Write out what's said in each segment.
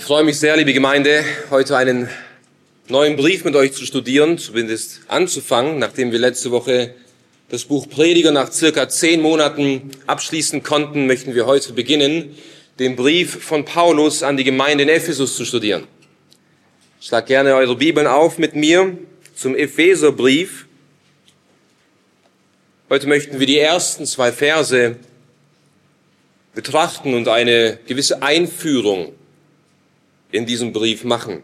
freue mich sehr, liebe Gemeinde, heute einen neuen Brief mit euch zu studieren, zumindest anzufangen, nachdem wir letzte Woche das Buch Prediger nach circa 10 Monaten abschließen konnten, möchten wir heute beginnen, den Brief von Paulus an die Gemeinde in Ephesus zu studieren. Schlagt gerne eure Bibeln auf mit mir zum Epheserbrief. Heute möchten wir die ersten 2 Verse betrachten und eine gewisse Einführung in diesem Brief machen.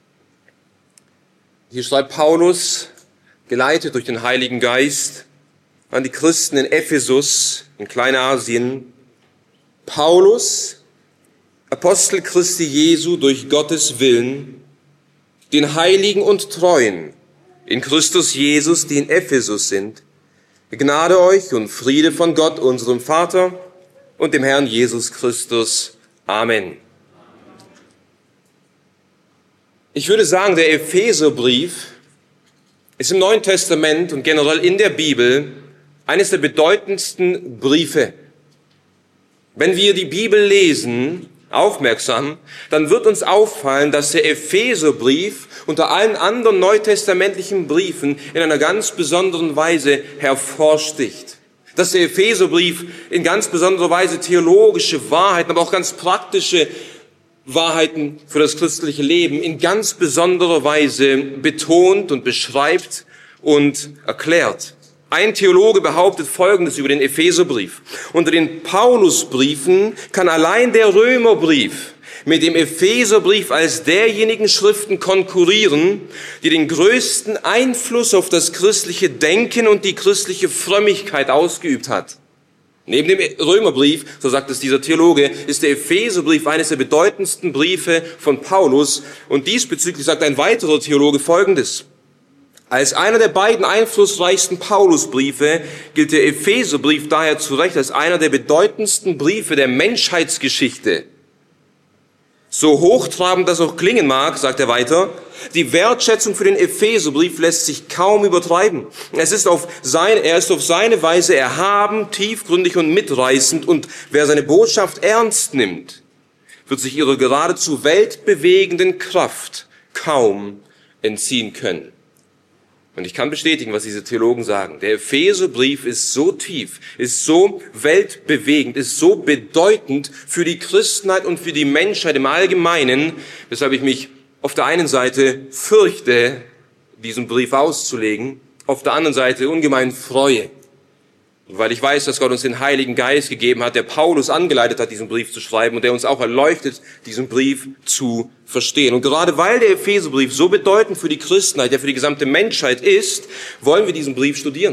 Hier schreibt Paulus, geleitet durch den Heiligen Geist, an die Christen in Ephesus, in Kleinasien: Paulus, Apostel Christi Jesu durch Gottes Willen, den Heiligen und Treuen in Christus Jesus, die in Ephesus sind, Gnade euch und Friede von Gott, unserem Vater und dem Herrn Jesus Christus. Amen. Ich würde sagen, der Epheserbrief ist im Neuen Testament und generell in der Bibel eines der bedeutendsten Briefe. Wenn wir die Bibel lesen, aufmerksam, dann wird uns auffallen, dass der Epheserbrief unter allen anderen neutestamentlichen Briefen in einer ganz besonderen Weise hervorsticht. Dass der Epheserbrief in ganz besonderer Weise theologische Wahrheiten, aber auch ganz praktische Wahrheiten für das christliche Leben in ganz besonderer Weise betont und beschreibt und erklärt. Ein Theologe behauptet Folgendes über den Epheserbrief: Unter den Paulusbriefen kann allein der Römerbrief mit dem Epheserbrief als derjenigen Schriften konkurrieren, die den größten Einfluss auf das christliche Denken und die christliche Frömmigkeit ausgeübt hat. Neben dem Römerbrief, so sagt es dieser Theologe, ist der Epheserbrief eines der bedeutendsten Briefe von Paulus. Und diesbezüglich sagt ein weiterer Theologe Folgendes: Als einer der beiden einflussreichsten Paulusbriefe gilt der Epheserbrief daher zu Recht als einer der bedeutendsten Briefe der Menschheitsgeschichte. So hochtrabend das auch klingen mag, sagt er weiter, die Wertschätzung für den Epheserbrief lässt sich kaum übertreiben. Er ist auf seine Weise erhaben, tiefgründig und mitreißend, und wer seine Botschaft ernst nimmt, wird sich ihrer geradezu weltbewegenden Kraft kaum entziehen können. Und ich kann bestätigen, was diese Theologen sagen. Der Epheserbrief ist so tief, ist so weltbewegend, ist so bedeutend für die Christenheit und für die Menschheit im Allgemeinen, weshalb ich mich auf der einen Seite fürchte, diesen Brief auszulegen, auf der anderen Seite ungemein freue. Weil ich weiß, dass Gott uns den Heiligen Geist gegeben hat, der Paulus angeleitet hat, diesen Brief zu schreiben und der uns auch erleuchtet, diesen Brief zu verstehen. Und gerade weil der Epheserbrief so bedeutend für die Christenheit, ja für die gesamte Menschheit ist, wollen wir diesen Brief studieren.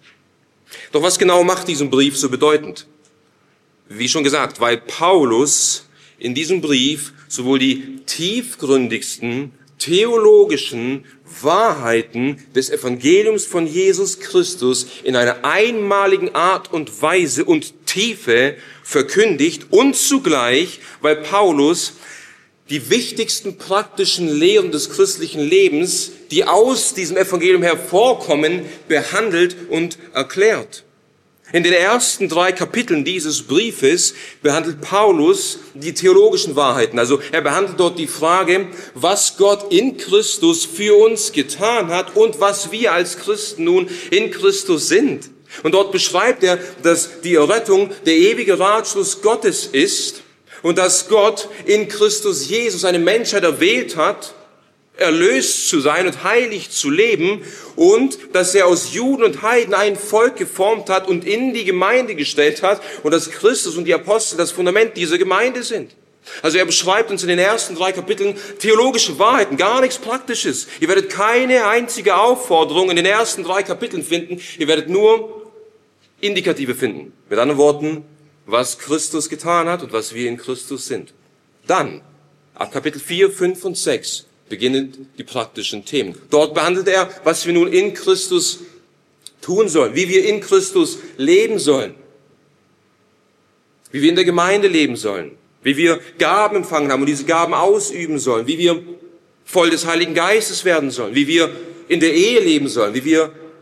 Doch was genau macht diesen Brief so bedeutend? Wie schon gesagt, weil Paulus in diesem Brief sowohl die tiefgründigsten theologischen Wahrheiten des Evangeliums von Jesus Christus in einer einmaligen Art und Weise und Tiefe verkündigt, und zugleich, weil Paulus die wichtigsten praktischen Lehren des christlichen Lebens, die aus diesem Evangelium hervorkommen, behandelt und erklärt. In den ersten 3 Kapiteln dieses Briefes behandelt Paulus die theologischen Wahrheiten. Also er behandelt dort die Frage, was Gott in Christus für uns getan hat und was wir als Christen nun in Christus sind. Und dort beschreibt er, dass die Errettung der ewige Ratschluss Gottes ist und dass Gott in Christus Jesus eine Menschheit erwählt hat, erlöst zu sein und heilig zu leben, und dass er aus Juden und Heiden ein Volk geformt hat und in die Gemeinde gestellt hat und dass Christus und die Apostel das Fundament dieser Gemeinde sind. Also er beschreibt uns in den ersten 3 Kapiteln theologische Wahrheiten, gar nichts Praktisches. Ihr werdet keine einzige Aufforderung in den ersten 3 Kapiteln finden, ihr werdet nur Indikative finden. Mit anderen Worten, was Christus getan hat und was wir in Christus sind. Dann, ab Kapitel 4, 5 und 6, beginnen die praktischen Themen. Dort behandelt er, was wir nun in Christus tun sollen, wie wir in Christus leben sollen, wie wir in der Gemeinde leben sollen, wie wir Gaben empfangen haben und diese Gaben ausüben sollen, wie wir voll des Heiligen Geistes werden sollen, wie wir in der Ehe leben sollen, wie wir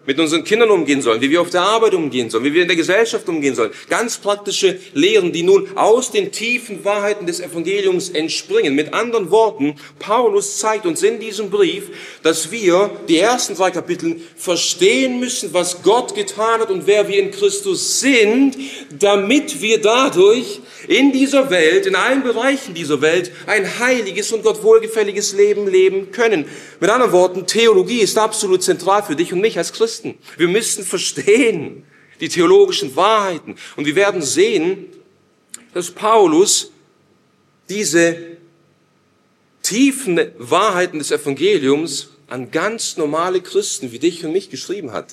mit unseren Kindern umgehen sollen, wie wir auf der Arbeit umgehen sollen, wie wir in der Gesellschaft umgehen sollen. Ganz praktische Lehren, die nun aus den tiefen Wahrheiten des Evangeliums entspringen. Mit anderen Worten, Paulus zeigt uns in diesem Brief, dass wir die ersten 3 Kapitel verstehen müssen, was Gott getan hat und wer wir in Christus sind, damit wir dadurch in dieser Welt, in allen Bereichen dieser Welt, ein heiliges und Gott wohlgefälliges Leben leben können. Mit anderen Worten, Theologie ist absolut zentral für dich und mich als Christen. Wir müssen verstehen die theologischen Wahrheiten. Und wir werden sehen, dass Paulus diese tiefen Wahrheiten des Evangeliums an ganz normale Christen wie dich und mich geschrieben hat.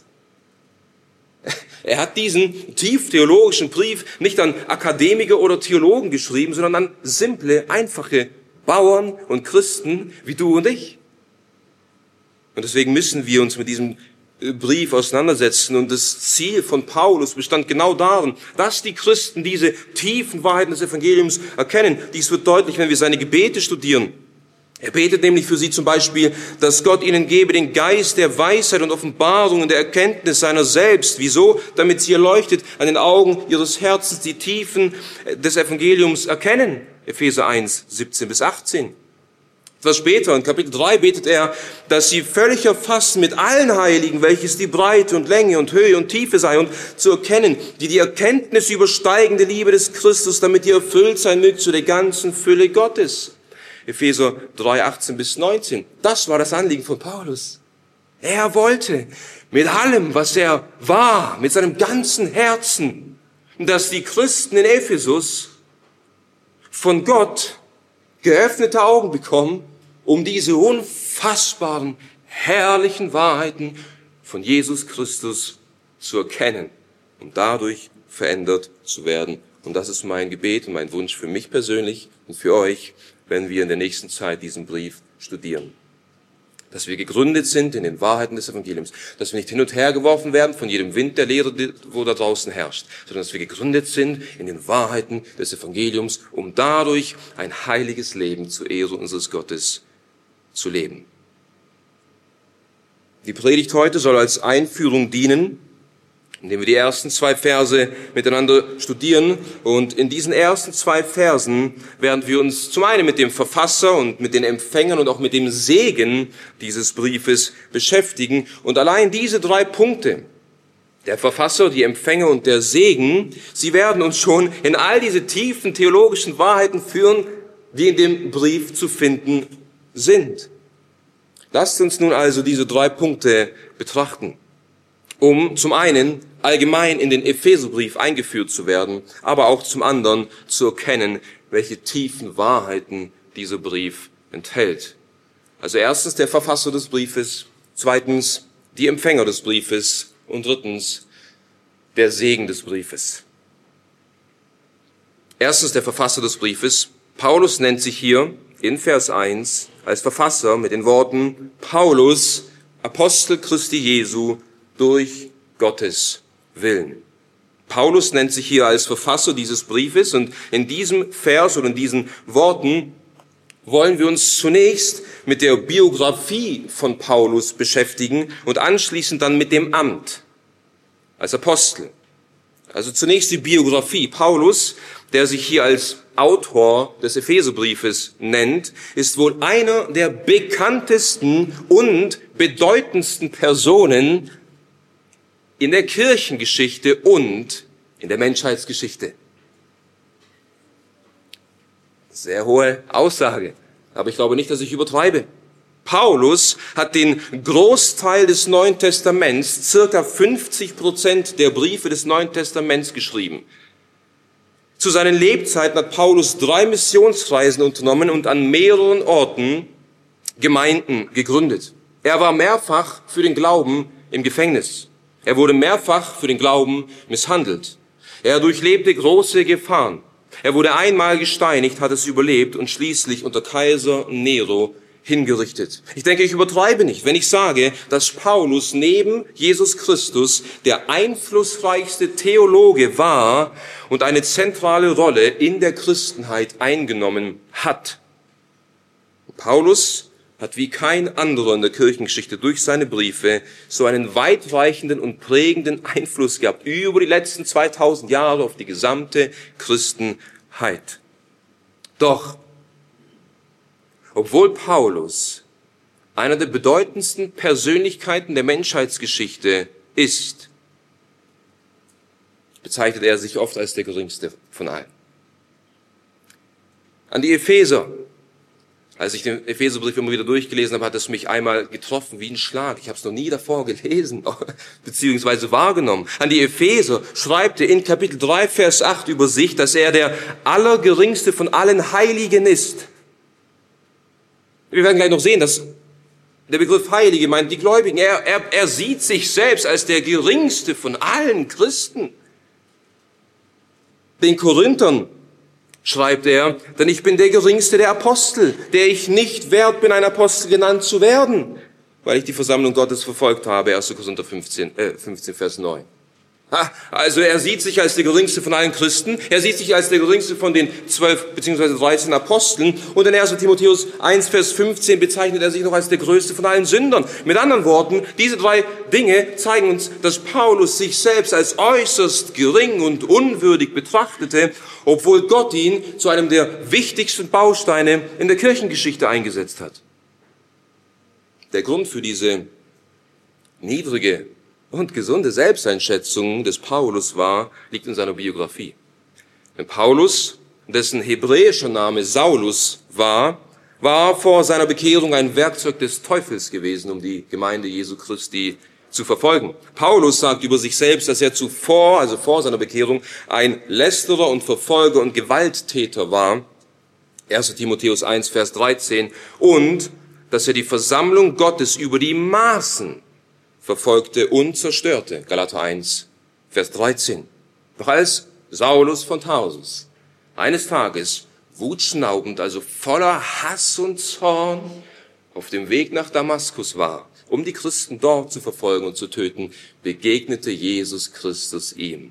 Er hat diesen tief theologischen Brief nicht an Akademiker oder Theologen geschrieben, sondern an simple, einfache Bauern und Christen wie du und ich. Und deswegen müssen wir uns mit diesem Brief auseinandersetzen. Und das Ziel von Paulus bestand genau darin, dass die Christen diese tiefen Wahrheiten des Evangeliums erkennen. Dies wird deutlich, wenn wir seine Gebete studieren. Er betet nämlich für sie zum Beispiel, dass Gott ihnen gebe den Geist der Weisheit und Offenbarung und der Erkenntnis seiner selbst. Wieso? Damit sie erleuchtet an den Augen ihres Herzens die Tiefen des Evangeliums erkennen. Epheser 1, 17 bis 18. Etwas später, in Kapitel 3, betet er, dass sie völlig erfassen mit allen Heiligen, welches die Breite und Länge und Höhe und Tiefe sei, und zu erkennen, die Erkenntnis übersteigende Liebe des Christus, damit ihr erfüllt sein mögt zu der ganzen Fülle Gottes. Epheser 3, 18 bis 19. Das war das Anliegen von Paulus. Er wollte mit allem, was er war, mit seinem ganzen Herzen, dass die Christen in Ephesus von Gott geöffnete Augen bekommen, um diese unfassbaren, herrlichen Wahrheiten von Jesus Christus zu erkennen und dadurch verändert zu werden. Und das ist mein Gebet und mein Wunsch für mich persönlich und für euch, wenn wir in der nächsten Zeit diesen Brief studieren. Dass wir gegründet sind in den Wahrheiten des Evangeliums, dass wir nicht hin und her geworfen werden von jedem Wind der Lehre, wo da draußen herrscht, sondern dass wir gegründet sind in den Wahrheiten des Evangeliums, um dadurch ein heiliges Leben zur Ehre unseres Gottes zu leben. Die Predigt heute soll als Einführung dienen, indem wir die ersten 2 Verse miteinander studieren. Und in diesen ersten 2 Versen werden wir uns zum einen mit dem Verfasser und mit den Empfängern und auch mit dem Segen dieses Briefes beschäftigen. Und allein diese 3 Punkte, der Verfasser, die Empfänger und der Segen, sie werden uns schon in all diese tiefen theologischen Wahrheiten führen, die in dem Brief zu finden sind. Lasst uns nun also diese 3 Punkte betrachten, um zum einen allgemein in den Epheserbrief eingeführt zu werden, aber auch zum anderen zu erkennen, welche tiefen Wahrheiten dieser Brief enthält. Also erstens der Verfasser des Briefes, zweitens die Empfänger des Briefes und drittens der Segen des Briefes. Erstens der Verfasser des Briefes. Paulus nennt sich hier in Vers 1 als Verfasser mit den Worten Paulus, Apostel Christi Jesu, durch Gottes Willen. Paulus nennt sich hier als Verfasser dieses Briefes und in diesem Vers oder in diesen Worten wollen wir uns zunächst mit der Biografie von Paulus beschäftigen und anschließend dann mit dem Amt als Apostel. Also zunächst die Biografie. Paulus, der sich hier als Autor des Epheserbriefes nennt, ist wohl einer der bekanntesten und bedeutendsten Personen in der Kirchengeschichte und in der Menschheitsgeschichte. Sehr hohe Aussage, aber ich glaube nicht, dass ich übertreibe. Paulus hat den Großteil des Neuen Testaments, circa 50% der Briefe des Neuen Testaments geschrieben. Zu seinen Lebzeiten hat Paulus 3 Missionsreisen unternommen und an mehreren Orten Gemeinden gegründet. Er war mehrfach für den Glauben im Gefängnis. Er wurde mehrfach für den Glauben misshandelt. Er durchlebte große Gefahren. Er wurde einmal gesteinigt, hat es überlebt und schließlich unter Kaiser Nero hingerichtet. Ich denke, ich übertreibe nicht, wenn ich sage, dass Paulus neben Jesus Christus der einflussreichste Theologe war und eine zentrale Rolle in der Christenheit eingenommen hat. Paulus hat wie kein anderer in der Kirchengeschichte durch seine Briefe so einen weitreichenden und prägenden Einfluss gehabt über die letzten 2000 Jahre auf die gesamte Christenheit. Doch, obwohl Paulus einer der bedeutendsten Persönlichkeiten der Menschheitsgeschichte ist, bezeichnet er sich oft als der geringste von allen. An die Epheser. Als ich den Epheserbrief immer wieder durchgelesen habe, hat es mich einmal getroffen wie ein Schlag. Ich habe es noch nie davor gelesen, beziehungsweise wahrgenommen. An die Epheser schreibt er in Kapitel 3, Vers 8 über sich, dass er der allergeringste von allen Heiligen ist. Wir werden gleich noch sehen, dass der Begriff Heilige meint die Gläubigen. Er sieht sich selbst als der geringste von allen Christen. Den Korinthern schreibt er, denn ich bin der geringste der Apostel, der ich nicht wert bin, ein Apostel genannt zu werden, weil ich die Versammlung Gottes verfolgt habe. 1. Korinther 15, Vers 9. Also er sieht sich als der geringste von allen Christen, er sieht sich als der geringste von den 12 bzw. 13 Aposteln und in 1. Timotheus 1, Vers 15 bezeichnet er sich noch als der größte von allen Sündern. Mit anderen Worten, diese drei Dinge zeigen uns, dass Paulus sich selbst als äußerst gering und unwürdig betrachtete, obwohl Gott ihn zu einem der wichtigsten Bausteine in der Kirchengeschichte eingesetzt hat. Der Grund für diese niedrige und gesunde Selbsteinschätzung des Paulus liegt in seiner Biografie. Denn Paulus, dessen hebräischer Name Saulus war vor seiner Bekehrung ein Werkzeug des Teufels gewesen, um die Gemeinde Jesu Christi zu verfolgen. Paulus sagt über sich selbst, dass er zuvor, also vor seiner Bekehrung, ein Lästerer und Verfolger und Gewalttäter war. 1. Timotheus 1, Vers 13. Und dass er die Versammlung Gottes über die Maßen verfolgte und zerstörte. Galater 1, Vers 13. Doch als Saulus von Tarsus eines Tages wutschnaubend, also voller Hass und Zorn, auf dem Weg nach Damaskus war, um die Christen dort zu verfolgen und zu töten, begegnete Jesus Christus ihm.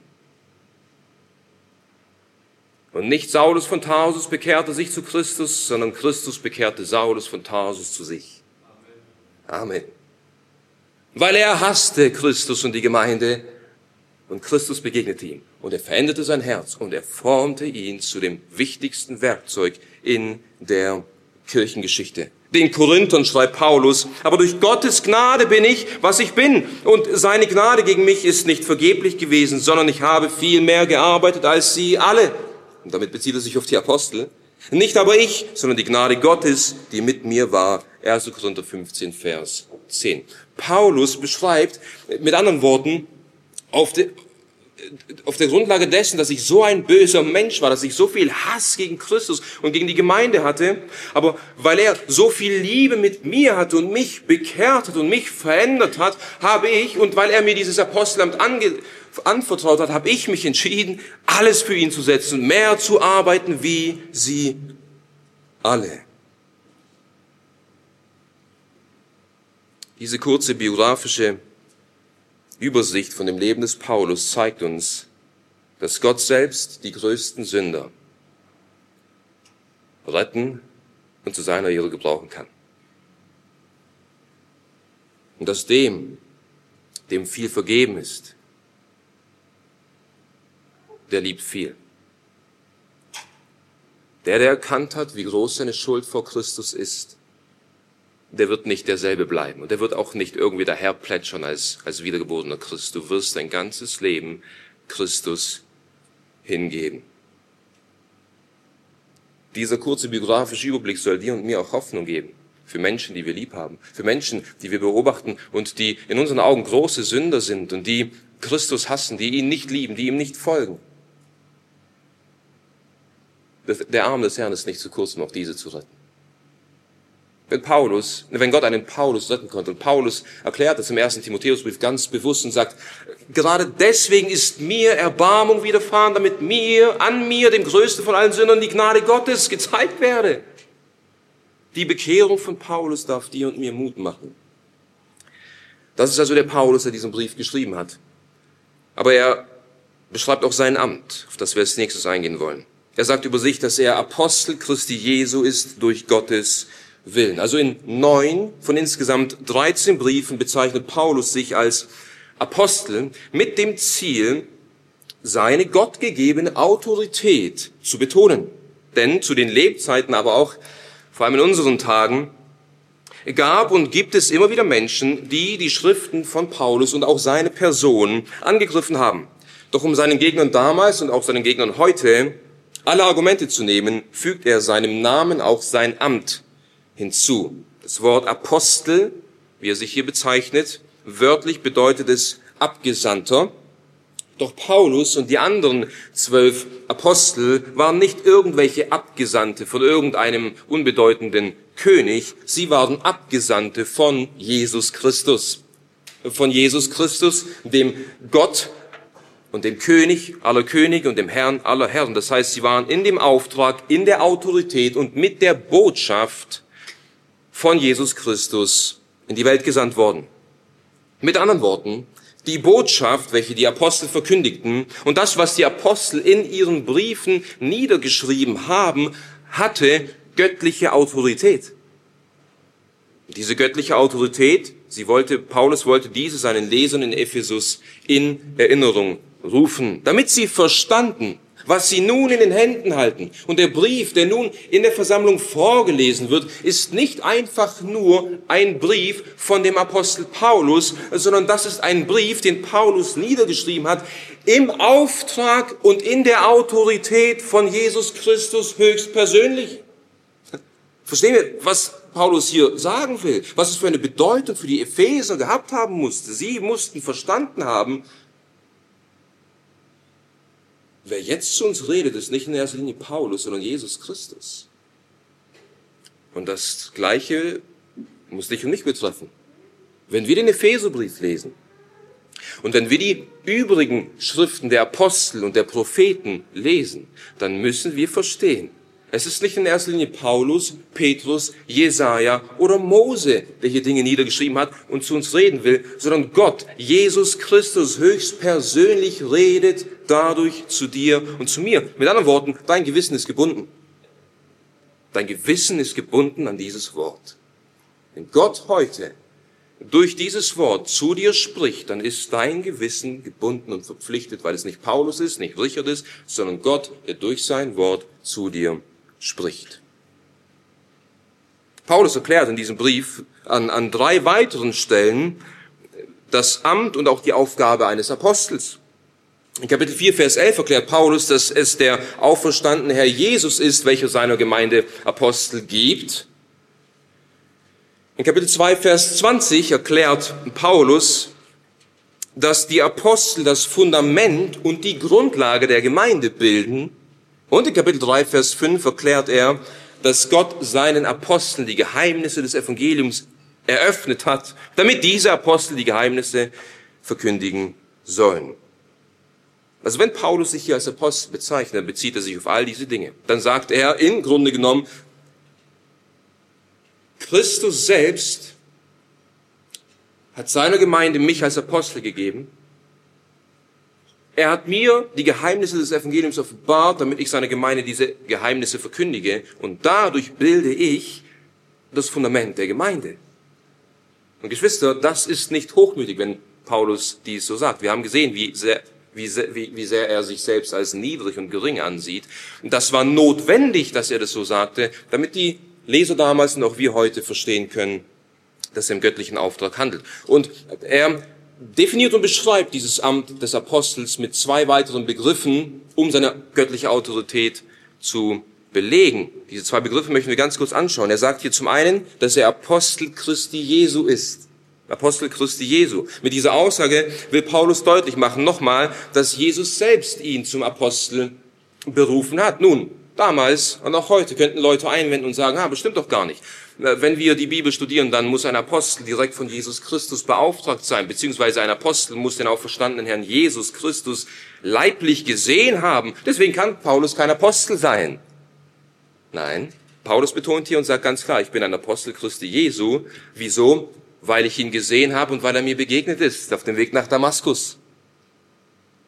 Und nicht Saulus von Tarsus bekehrte sich zu Christus, sondern Christus bekehrte Saulus von Tarsus zu sich. Amen. Weil er hasste Christus und die Gemeinde und Christus begegnete ihm und er veränderte sein Herz und er formte ihn zu dem wichtigsten Werkzeug in der Kirchengeschichte. Den Korinthern schreibt Paulus, aber durch Gottes Gnade bin ich, was ich bin und seine Gnade gegen mich ist nicht vergeblich gewesen, sondern ich habe viel mehr gearbeitet als sie alle. Und damit bezieht er sich auf die Apostel. Nicht aber ich, sondern die Gnade Gottes, die mit mir war. 1. Korinther 15, Vers 10. Paulus beschreibt, mit anderen Worten, auf der Grundlage dessen, dass ich so ein böser Mensch war, dass ich so viel Hass gegen Christus und gegen die Gemeinde hatte, aber weil er so viel Liebe mit mir hatte und mich bekehrt hat und mich verändert hat, habe ich, und weil er mir dieses Apostelamt anvertraut hat, habe ich mich entschieden, alles für ihn zu setzen, mehr zu arbeiten wie sie alle. Diese kurze biografische Übersicht von dem Leben des Paulus zeigt uns, dass Gott selbst die größten Sünder retten und zu seiner Ehre gebrauchen kann. Und dass dem viel vergeben ist, der liebt viel. Der erkannt hat, wie groß seine Schuld vor Christus ist, der wird nicht derselbe bleiben. Und der wird auch nicht irgendwie daherplätschern als wiedergeborener Christ. Du wirst dein ganzes Leben Christus hingeben. Dieser kurze biografische Überblick soll dir und mir auch Hoffnung geben. Für Menschen, die wir lieb haben. Für Menschen, die wir beobachten und die in unseren Augen große Sünder sind und die Christus hassen, die ihn nicht lieben, die ihm nicht folgen. Der Arm des Herrn ist nicht zu kurz, um auch diese zu retten. Wenn Gott einen Paulus retten konnte, und Paulus erklärt das im 1. Timotheusbrief ganz bewusst und sagt, gerade deswegen ist mir Erbarmung widerfahren, damit an mir, dem größten von allen Sündern, die Gnade Gottes gezeigt werde. Die Bekehrung von Paulus darf dir und mir Mut machen. Das ist also der Paulus, der diesen Brief geschrieben hat. Aber er beschreibt auch sein Amt, auf das wir als nächstes eingehen wollen. Er sagt über sich, dass er Apostel Christi Jesu ist durch Gottes willen. Also in 9 von insgesamt 13 Briefen bezeichnet Paulus sich als Apostel mit dem Ziel, seine gottgegebene Autorität zu betonen. Denn zu den Lebzeiten, aber auch vor allem in unseren Tagen, gab und gibt es immer wieder Menschen, die die Schriften von Paulus und auch seine Person angegriffen haben. Doch um seinen Gegnern damals und auch seinen Gegnern heute alle Argumente zu nehmen, fügt er seinem Namen auch sein Amt hinzu. Das Wort Apostel, wie er sich hier bezeichnet, wörtlich bedeutet es Abgesandter. Doch Paulus und die anderen 12 Apostel waren nicht irgendwelche Abgesandte von irgendeinem unbedeutenden König. Sie waren Abgesandte von Jesus Christus. Von Jesus Christus, dem Gott und dem König aller Könige und dem Herrn aller Herren. Das heißt, sie waren in dem Auftrag, in der Autorität und mit der Botschaft von Jesus Christus in die Welt gesandt worden. Mit anderen Worten, die Botschaft, welche die Apostel verkündigten und das, was die Apostel in ihren Briefen niedergeschrieben haben, hatte göttliche Autorität. Diese göttliche Autorität, Paulus wollte diese seinen Lesern in Ephesus in Erinnerung rufen, damit sie verstanden, was sie nun in den Händen halten. Und der Brief, der nun in der Versammlung vorgelesen wird, ist nicht einfach nur ein Brief von dem Apostel Paulus, sondern das ist ein Brief, den Paulus niedergeschrieben hat, im Auftrag und in der Autorität von Jesus Christus höchstpersönlich. Verstehen wir, was Paulus hier sagen will? Was es für eine Bedeutung für die Epheser gehabt haben musste? Sie mussten verstanden haben, wer jetzt zu uns redet, ist nicht in erster Linie Paulus, sondern Jesus Christus. Und das Gleiche muss dich und mich betreffen. Wenn wir den Epheserbrief lesen und wenn wir die übrigen Schriften der Apostel und der Propheten lesen, dann müssen wir verstehen, es ist nicht in erster Linie Paulus, Petrus, Jesaja oder Mose, der hier Dinge niedergeschrieben hat und zu uns reden will, sondern Gott, Jesus Christus, höchstpersönlich redet dadurch zu dir und zu mir. Mit anderen Worten, dein Gewissen ist gebunden. Dein Gewissen ist gebunden an dieses Wort. Wenn Gott heute durch dieses Wort zu dir spricht, dann ist dein Gewissen gebunden und verpflichtet, weil es nicht Paulus ist, nicht Richard ist, sondern Gott, der durch sein Wort zu dir spricht. Paulus erklärt in diesem Brief an 3 weiteren Stellen das Amt und auch die Aufgabe eines Apostels. In Kapitel 4, Vers 11 erklärt Paulus, dass es der auferstandene Herr Jesus ist, welcher seiner Gemeinde Apostel gibt. In Kapitel 2, Vers 20 erklärt Paulus, dass die Apostel das Fundament und die Grundlage der Gemeinde bilden. Und in Kapitel 3, Vers 5 erklärt er, dass Gott seinen Aposteln die Geheimnisse des Evangeliums eröffnet hat, damit diese Apostel die Geheimnisse verkündigen sollen. Also wenn Paulus sich hier als Apostel bezeichnet, dann bezieht er sich auf all diese Dinge. Dann sagt er im Grunde genommen, Christus selbst hat seiner Gemeinde mich als Apostel gegeben. Er hat mir die Geheimnisse des Evangeliums offenbart, damit ich seiner Gemeinde diese Geheimnisse verkündige. Und dadurch bilde ich das Fundament der Gemeinde. Und Geschwister, das ist nicht hochmütig, wenn Paulus dies so sagt. Wir haben gesehen, wie sehr er sich selbst als niedrig und gering ansieht. Und das war notwendig, dass er das so sagte, damit die Leser damals und auch wir heute verstehen können, dass er im göttlichen Auftrag handelt. Und er definiert und beschreibt dieses Amt des Apostels mit 2 weiteren Begriffen, um seine göttliche Autorität zu belegen. Diese 2 Begriffe möchten wir ganz kurz anschauen. Er sagt hier zum einen, dass er Apostel Christi Jesu ist. Apostel Christi Jesu. Mit dieser Aussage will Paulus deutlich machen, nochmal, dass Jesus selbst ihn zum Apostel berufen hat. Nun, damals und auch heute könnten Leute einwenden und sagen, bestimmt doch gar nicht. Wenn wir die Bibel studieren, dann muss ein Apostel direkt von Jesus Christus beauftragt sein, beziehungsweise ein Apostel muss den auferstandenen Herrn Jesus Christus leiblich gesehen haben. Deswegen kann Paulus kein Apostel sein. Nein, Paulus betont hier und sagt ganz klar, ich bin ein Apostel Christi Jesu. Wieso? Weil ich ihn gesehen habe und weil er mir begegnet ist auf dem Weg nach Damaskus.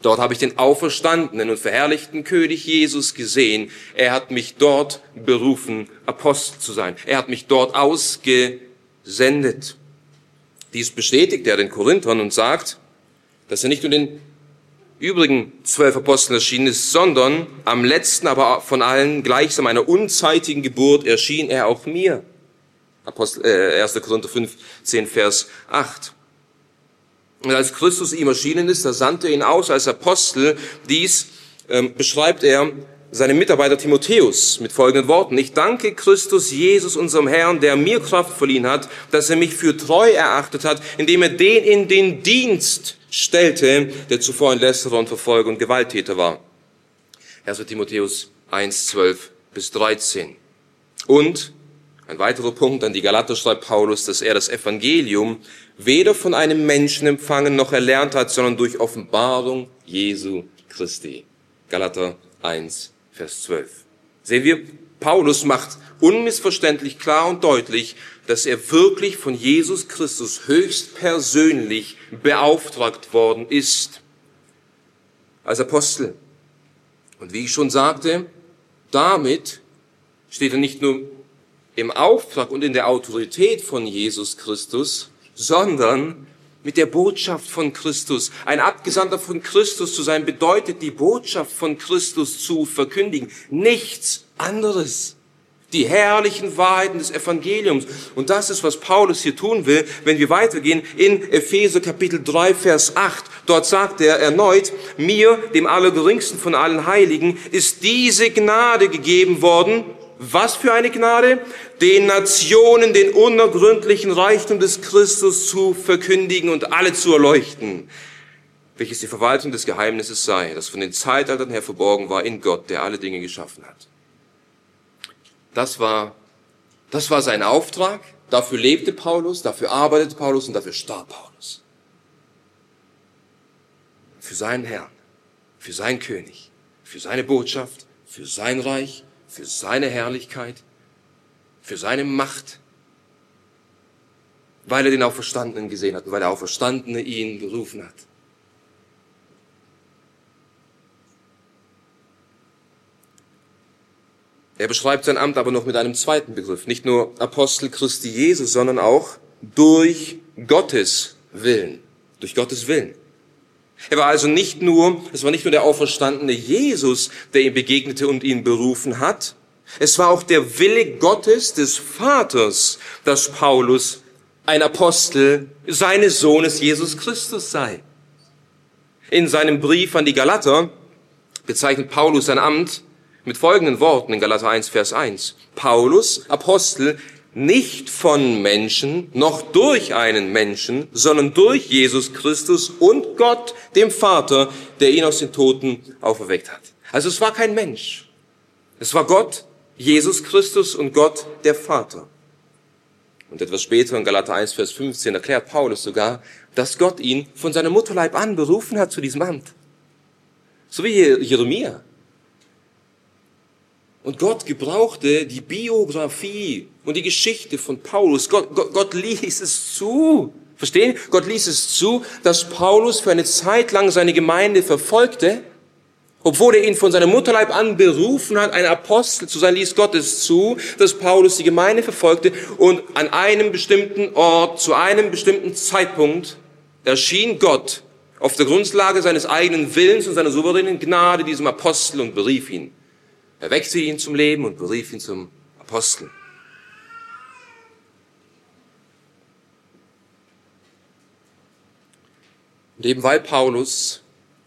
Dort habe ich den auferstandenen und verherrlichten König Jesus gesehen. Er hat mich dort berufen, Apostel zu sein. Er hat mich dort ausgesendet. Dies bestätigt er den Korinthern und sagt, dass er nicht nur den übrigen 12 Aposteln erschienen ist, sondern am letzten, aber von allen gleichsam einer unzeitigen Geburt erschien er auch mir. 1. Korinther 15, Vers 8. Und als Christus ihm erschienen ist, da sandte er ihn aus als Apostel. Dies beschreibt er seinem Mitarbeiter Timotheus mit folgenden Worten. Ich danke Christus Jesus, unserem Herrn, der mir Kraft verliehen hat, dass er mich für treu erachtet hat, indem er den in den Dienst stellte, der zuvor ein Lästerer und Verfolger und Gewalttäter war. 1. Timotheus 1, 12 bis 13. Und ein weiterer Punkt, an die Galater schreibt Paulus, dass er das Evangelium weder von einem Menschen empfangen noch erlernt hat, sondern durch Offenbarung Jesu Christi. Galater 1, Vers 12. Sehen wir, Paulus macht unmissverständlich klar und deutlich, dass er wirklich von Jesus Christus höchstpersönlich beauftragt worden ist als Apostel. Und wie ich schon sagte, damit steht er nicht nur im Auftrag und in der Autorität von Jesus Christus, sondern mit der Botschaft von Christus. Ein Abgesandter von Christus zu sein bedeutet, die Botschaft von Christus zu verkündigen. Nichts anderes. Die herrlichen Wahrheiten des Evangeliums. Und das ist, was Paulus hier tun will, wenn wir weitergehen in Epheser Kapitel 3, Vers 8. Dort sagt er erneut, mir, dem Allergeringsten von allen Heiligen, ist diese Gnade gegeben worden. Was für eine Gnade? Den Nationen den unergründlichen Reichtum des Christus zu verkündigen und alle zu erleuchten, welches die Verwaltung des Geheimnisses sei, das von den Zeitaltern her verborgen war in Gott, der alle Dinge geschaffen hat. Das war sein Auftrag, dafür lebte Paulus, dafür arbeitete Paulus und dafür starb Paulus. Für seinen Herrn, für seinen König, für seine Botschaft, für sein Reich, für seine Herrlichkeit, für seine Macht, weil er den Auferstandenen gesehen hat und weil der Auferstandene ihn berufen hat. Er beschreibt sein Amt aber noch mit einem zweiten Begriff. Nicht nur Apostel Christi Jesu, sondern auch durch Gottes Willen. Durch Gottes Willen. Es war nicht nur der auferstandene Jesus, der ihm begegnete und ihn berufen hat. Es war auch der Wille Gottes, des Vaters, dass Paulus ein Apostel seines Sohnes Jesus Christus sei. In seinem Brief an die Galater bezeichnet Paulus sein Amt mit folgenden Worten in Galater 1, Vers 1. Paulus, Apostel, nicht von Menschen, noch durch einen Menschen, sondern durch Jesus Christus und Gott, dem Vater, der ihn aus den Toten auferweckt hat. Also es war kein Mensch. Es war Gott, Jesus Christus und Gott, der Vater. Und etwas später in Galater 1, Vers 15 erklärt Paulus sogar, dass Gott ihn von seinem Mutterleib an berufen hat zu diesem Amt. So wie Jeremia. Und Gott gebrauchte die Biografie und die Geschichte von Paulus. Gott ließ es zu. Verstehen? Gott ließ es zu, dass Paulus für eine Zeit lang seine Gemeinde verfolgte. Obwohl er ihn von seinem Mutterleib an berufen hat, ein Apostel zu sein, ließ Gott es zu, dass Paulus die Gemeinde verfolgte. Und an einem bestimmten Ort, zu einem bestimmten Zeitpunkt erschien Gott auf der Grundlage seines eigenen Willens und seiner souveränen Gnade diesem Apostel und berief ihn. Er weckte ihn zum Leben und berief ihn zum Apostel. Und eben weil Paulus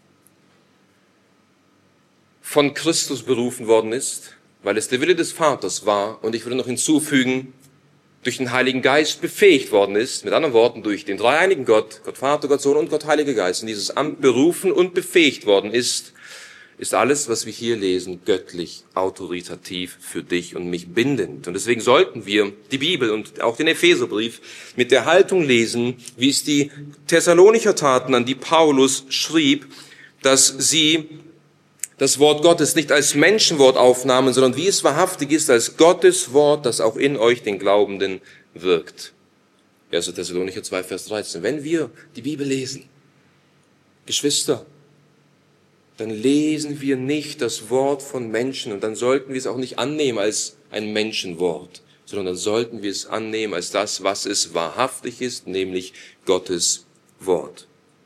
von Christus berufen worden ist, weil es der Wille des Vaters war, und ich würde noch hinzufügen, durch den Heiligen Geist befähigt worden ist, mit anderen Worten, durch den dreieinigen Gott, Gott Vater, Gott Sohn und Gott Heiliger Geist, in dieses Amt berufen und befähigt worden ist alles, was wir hier lesen, göttlich, autoritativ für dich und mich bindend. Und deswegen sollten wir die Bibel und auch den Epheserbrief mit der Haltung lesen, wie es die Thessalonicher taten, an die Paulus schrieb, dass sie das Wort Gottes nicht als Menschenwort aufnahmen, sondern wie es wahrhaftig ist, als Gottes Wort, das auch in euch, den Glaubenden, wirkt. 1. Thessalonicher 2, Vers 13. Wenn wir die Bibel lesen, Geschwister, dann lesen wir nicht das Wort von Menschen und dann sollten wir es auch nicht annehmen als ein Menschenwort, sondern dann sollten wir es annehmen als das, was es wahrhaftig ist, nämlich Gottes Wort.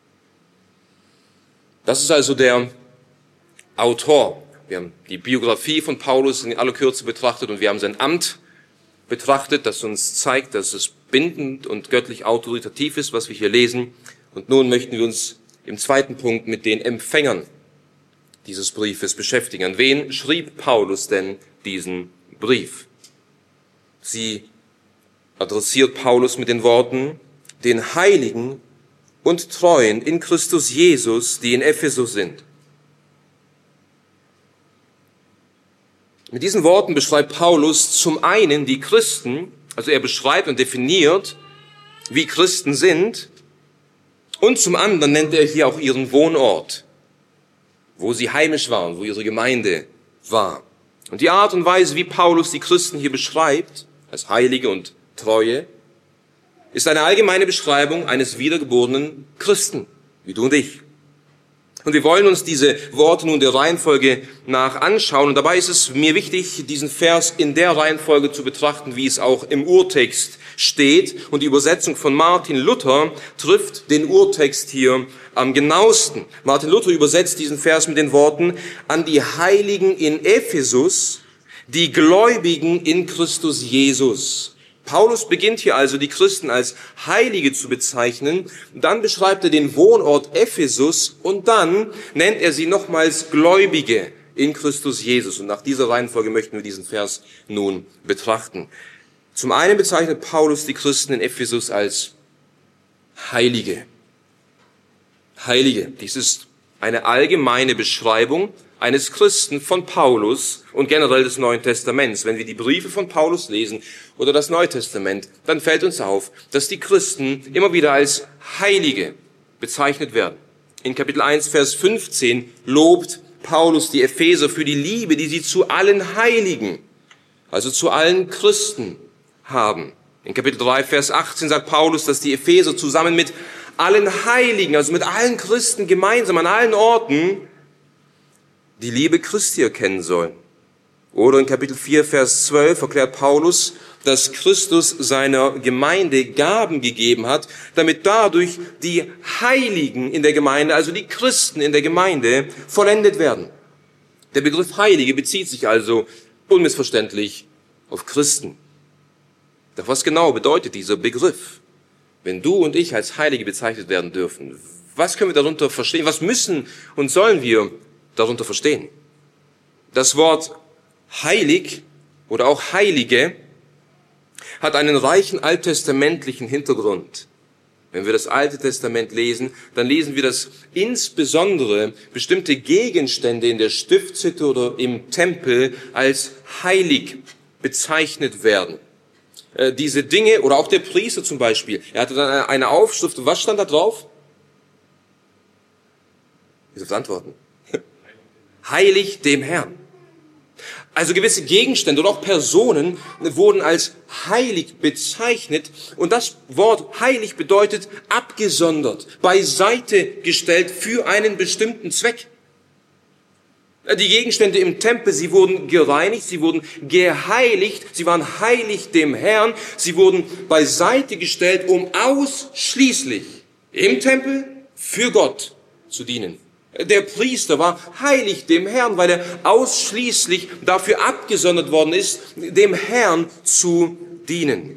Das ist also der Autor. Wir haben die Biografie von Paulus in aller Kürze betrachtet und wir haben sein Amt betrachtet, das uns zeigt, dass es bindend und göttlich autoritativ ist, was wir hier lesen. Und nun möchten wir uns im zweiten Punkt mit den Empfängern dieses Briefes beschäftigen. An wen schrieb Paulus denn diesen Brief? Sie adressiert Paulus mit den Worten: den Heiligen und Treuen in Christus Jesus, die in Ephesus sind. Mit diesen Worten beschreibt Paulus zum einen die Christen, also er beschreibt und definiert, wie Christen sind, und zum anderen nennt er hier auch ihren Wohnort, wo sie heimisch waren, wo ihre Gemeinde war. Und die Art und Weise, wie Paulus die Christen hier beschreibt, als Heilige und Treue, ist eine allgemeine Beschreibung eines wiedergeborenen Christen, wie du und ich. Und wir wollen uns diese Worte nun der Reihenfolge nach anschauen. Und dabei ist es mir wichtig, diesen Vers in der Reihenfolge zu betrachten, wie es auch im Urtext steht. Und die Übersetzung von Martin Luther trifft den Urtext hier am genauesten. Martin Luther übersetzt diesen Vers mit den Worten: an die Heiligen in Ephesus, die Gläubigen in Christus Jesus. Paulus beginnt hier also, die Christen als Heilige zu bezeichnen. Dann beschreibt er den Wohnort Ephesus und dann nennt er sie nochmals Gläubige in Christus Jesus. Und nach dieser Reihenfolge möchten wir diesen Vers nun betrachten. Zum einen bezeichnet Paulus die Christen in Ephesus als Heilige. Heilige. Dies ist eine allgemeine Beschreibung eines Christen von Paulus und generell des Neuen Testaments. Wenn wir die Briefe von Paulus lesen oder das Neue Testament, dann fällt uns auf, dass die Christen immer wieder als Heilige bezeichnet werden. In Kapitel 1, Vers 15 lobt Paulus die Epheser für die Liebe, die sie zu allen Heiligen, also zu allen Christen haben. In Kapitel 3, Vers 18 sagt Paulus, dass die Epheser zusammen mit allen Heiligen, also mit allen Christen gemeinsam an allen Orten, die Liebe Christi erkennen sollen. Oder in Kapitel 4, Vers 12 erklärt Paulus, dass Christus seiner Gemeinde Gaben gegeben hat, damit dadurch die Heiligen in der Gemeinde, also die Christen in der Gemeinde, vollendet werden. Der Begriff Heilige bezieht sich also unmissverständlich auf Christen. Doch was genau bedeutet dieser Begriff? Wenn du und ich als Heilige bezeichnet werden dürfen, was können wir darunter verstehen? Was müssen und sollen wir darunter verstehen? Das Wort heilig oder auch Heilige hat einen reichen alttestamentlichen Hintergrund. Wenn wir das Alte Testament lesen, dann lesen wir, dass insbesondere bestimmte Gegenstände in der Stiftshütte oder im Tempel als heilig bezeichnet werden. Diese Dinge, oder auch der Priester zum Beispiel, er hatte dann eine Aufschrift, und was stand da drauf? Ihr dürft antworten. Heilig dem Herrn. Also gewisse Gegenstände oder auch Personen wurden als heilig bezeichnet. Und das Wort heilig bedeutet abgesondert, beiseite gestellt für einen bestimmten Zweck. Die Gegenstände im Tempel, sie wurden gereinigt, sie wurden geheiligt, sie waren heilig dem Herrn, sie wurden beiseite gestellt, um ausschließlich im Tempel für Gott zu dienen. Der Priester war heilig dem Herrn, weil er ausschließlich dafür abgesondert worden ist, dem Herrn zu dienen.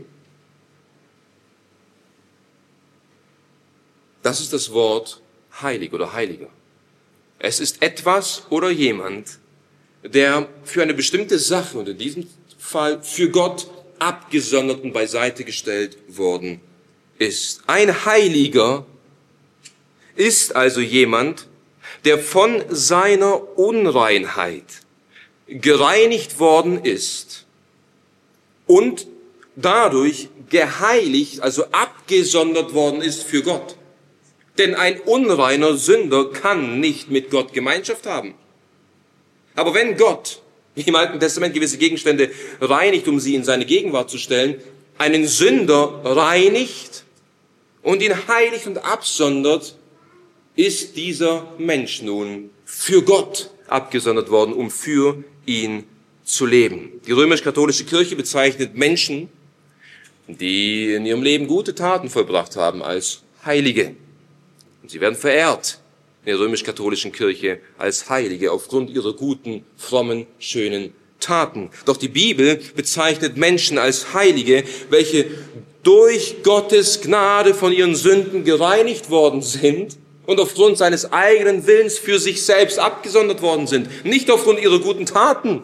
Das ist das Wort heilig oder heiliger. Es ist etwas oder jemand, der für eine bestimmte Sache, und in diesem Fall für Gott, abgesondert und beiseite gestellt worden ist. Ein Heiliger ist also jemand, der von seiner Unreinheit gereinigt worden ist und dadurch geheiligt, also abgesondert worden ist für Gott. Denn ein unreiner Sünder kann nicht mit Gott Gemeinschaft haben. Aber wenn Gott, wie im Alten Testament, gewisse Gegenstände reinigt, um sie in seine Gegenwart zu stellen, einen Sünder reinigt und ihn heiligt und absondert, ist dieser Mensch nun für Gott abgesondert worden, um für ihn zu leben. Die römisch-katholische Kirche bezeichnet Menschen, die in ihrem Leben gute Taten vollbracht haben, als Heilige. Und sie werden verehrt in der römisch-katholischen Kirche als Heilige aufgrund ihrer guten, frommen, schönen Taten. Doch die Bibel bezeichnet Menschen als Heilige, welche durch Gottes Gnade von ihren Sünden gereinigt worden sind und aufgrund seines eigenen Willens für sich selbst abgesondert worden sind, nicht aufgrund ihrer guten Taten.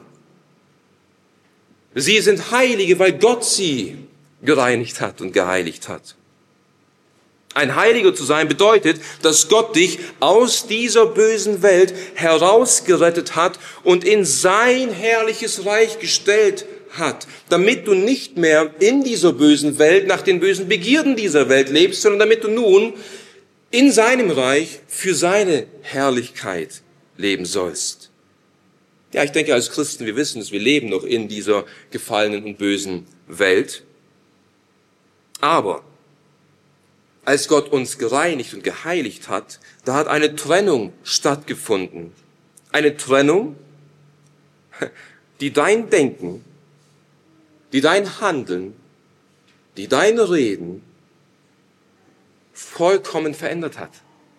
Sie sind Heilige, weil Gott sie gereinigt hat und geheiligt hat. Ein Heiliger zu sein bedeutet, dass Gott dich aus dieser bösen Welt herausgerettet hat und in sein herrliches Reich gestellt hat, damit du nicht mehr in dieser bösen Welt nach den bösen Begierden dieser Welt lebst, sondern damit du nun in seinem Reich für seine Herrlichkeit leben sollst. Ja, ich denke, als Christen, wir wissen es, wir leben noch in dieser gefallenen und bösen Welt. Aber als Gott uns gereinigt und geheiligt hat, da hat eine Trennung stattgefunden. Eine Trennung, die dein Denken, die dein Handeln, die dein Reden vollkommen verändert hat.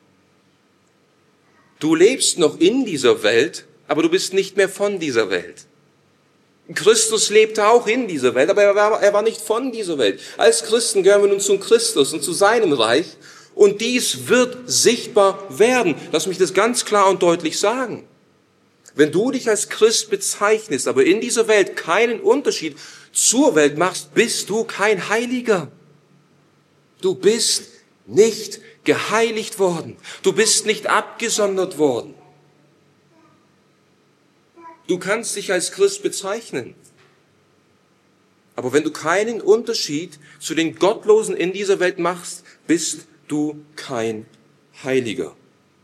Du lebst noch in dieser Welt, aber du bist nicht mehr von dieser Welt. Christus lebte auch in dieser Welt, aber er war nicht von dieser Welt. Als Christen gehören wir nun zu Christus und zu seinem Reich und dies wird sichtbar werden. Lass mich das ganz klar und deutlich sagen. Wenn du dich als Christ bezeichnest, aber in dieser Welt keinen Unterschied zur Welt machst, bist du kein Heiliger. Du bist nicht geheiligt worden. Du bist nicht abgesondert worden. Du kannst dich als Christ bezeichnen. Aber wenn du keinen Unterschied zu den Gottlosen in dieser Welt machst, bist du kein Heiliger.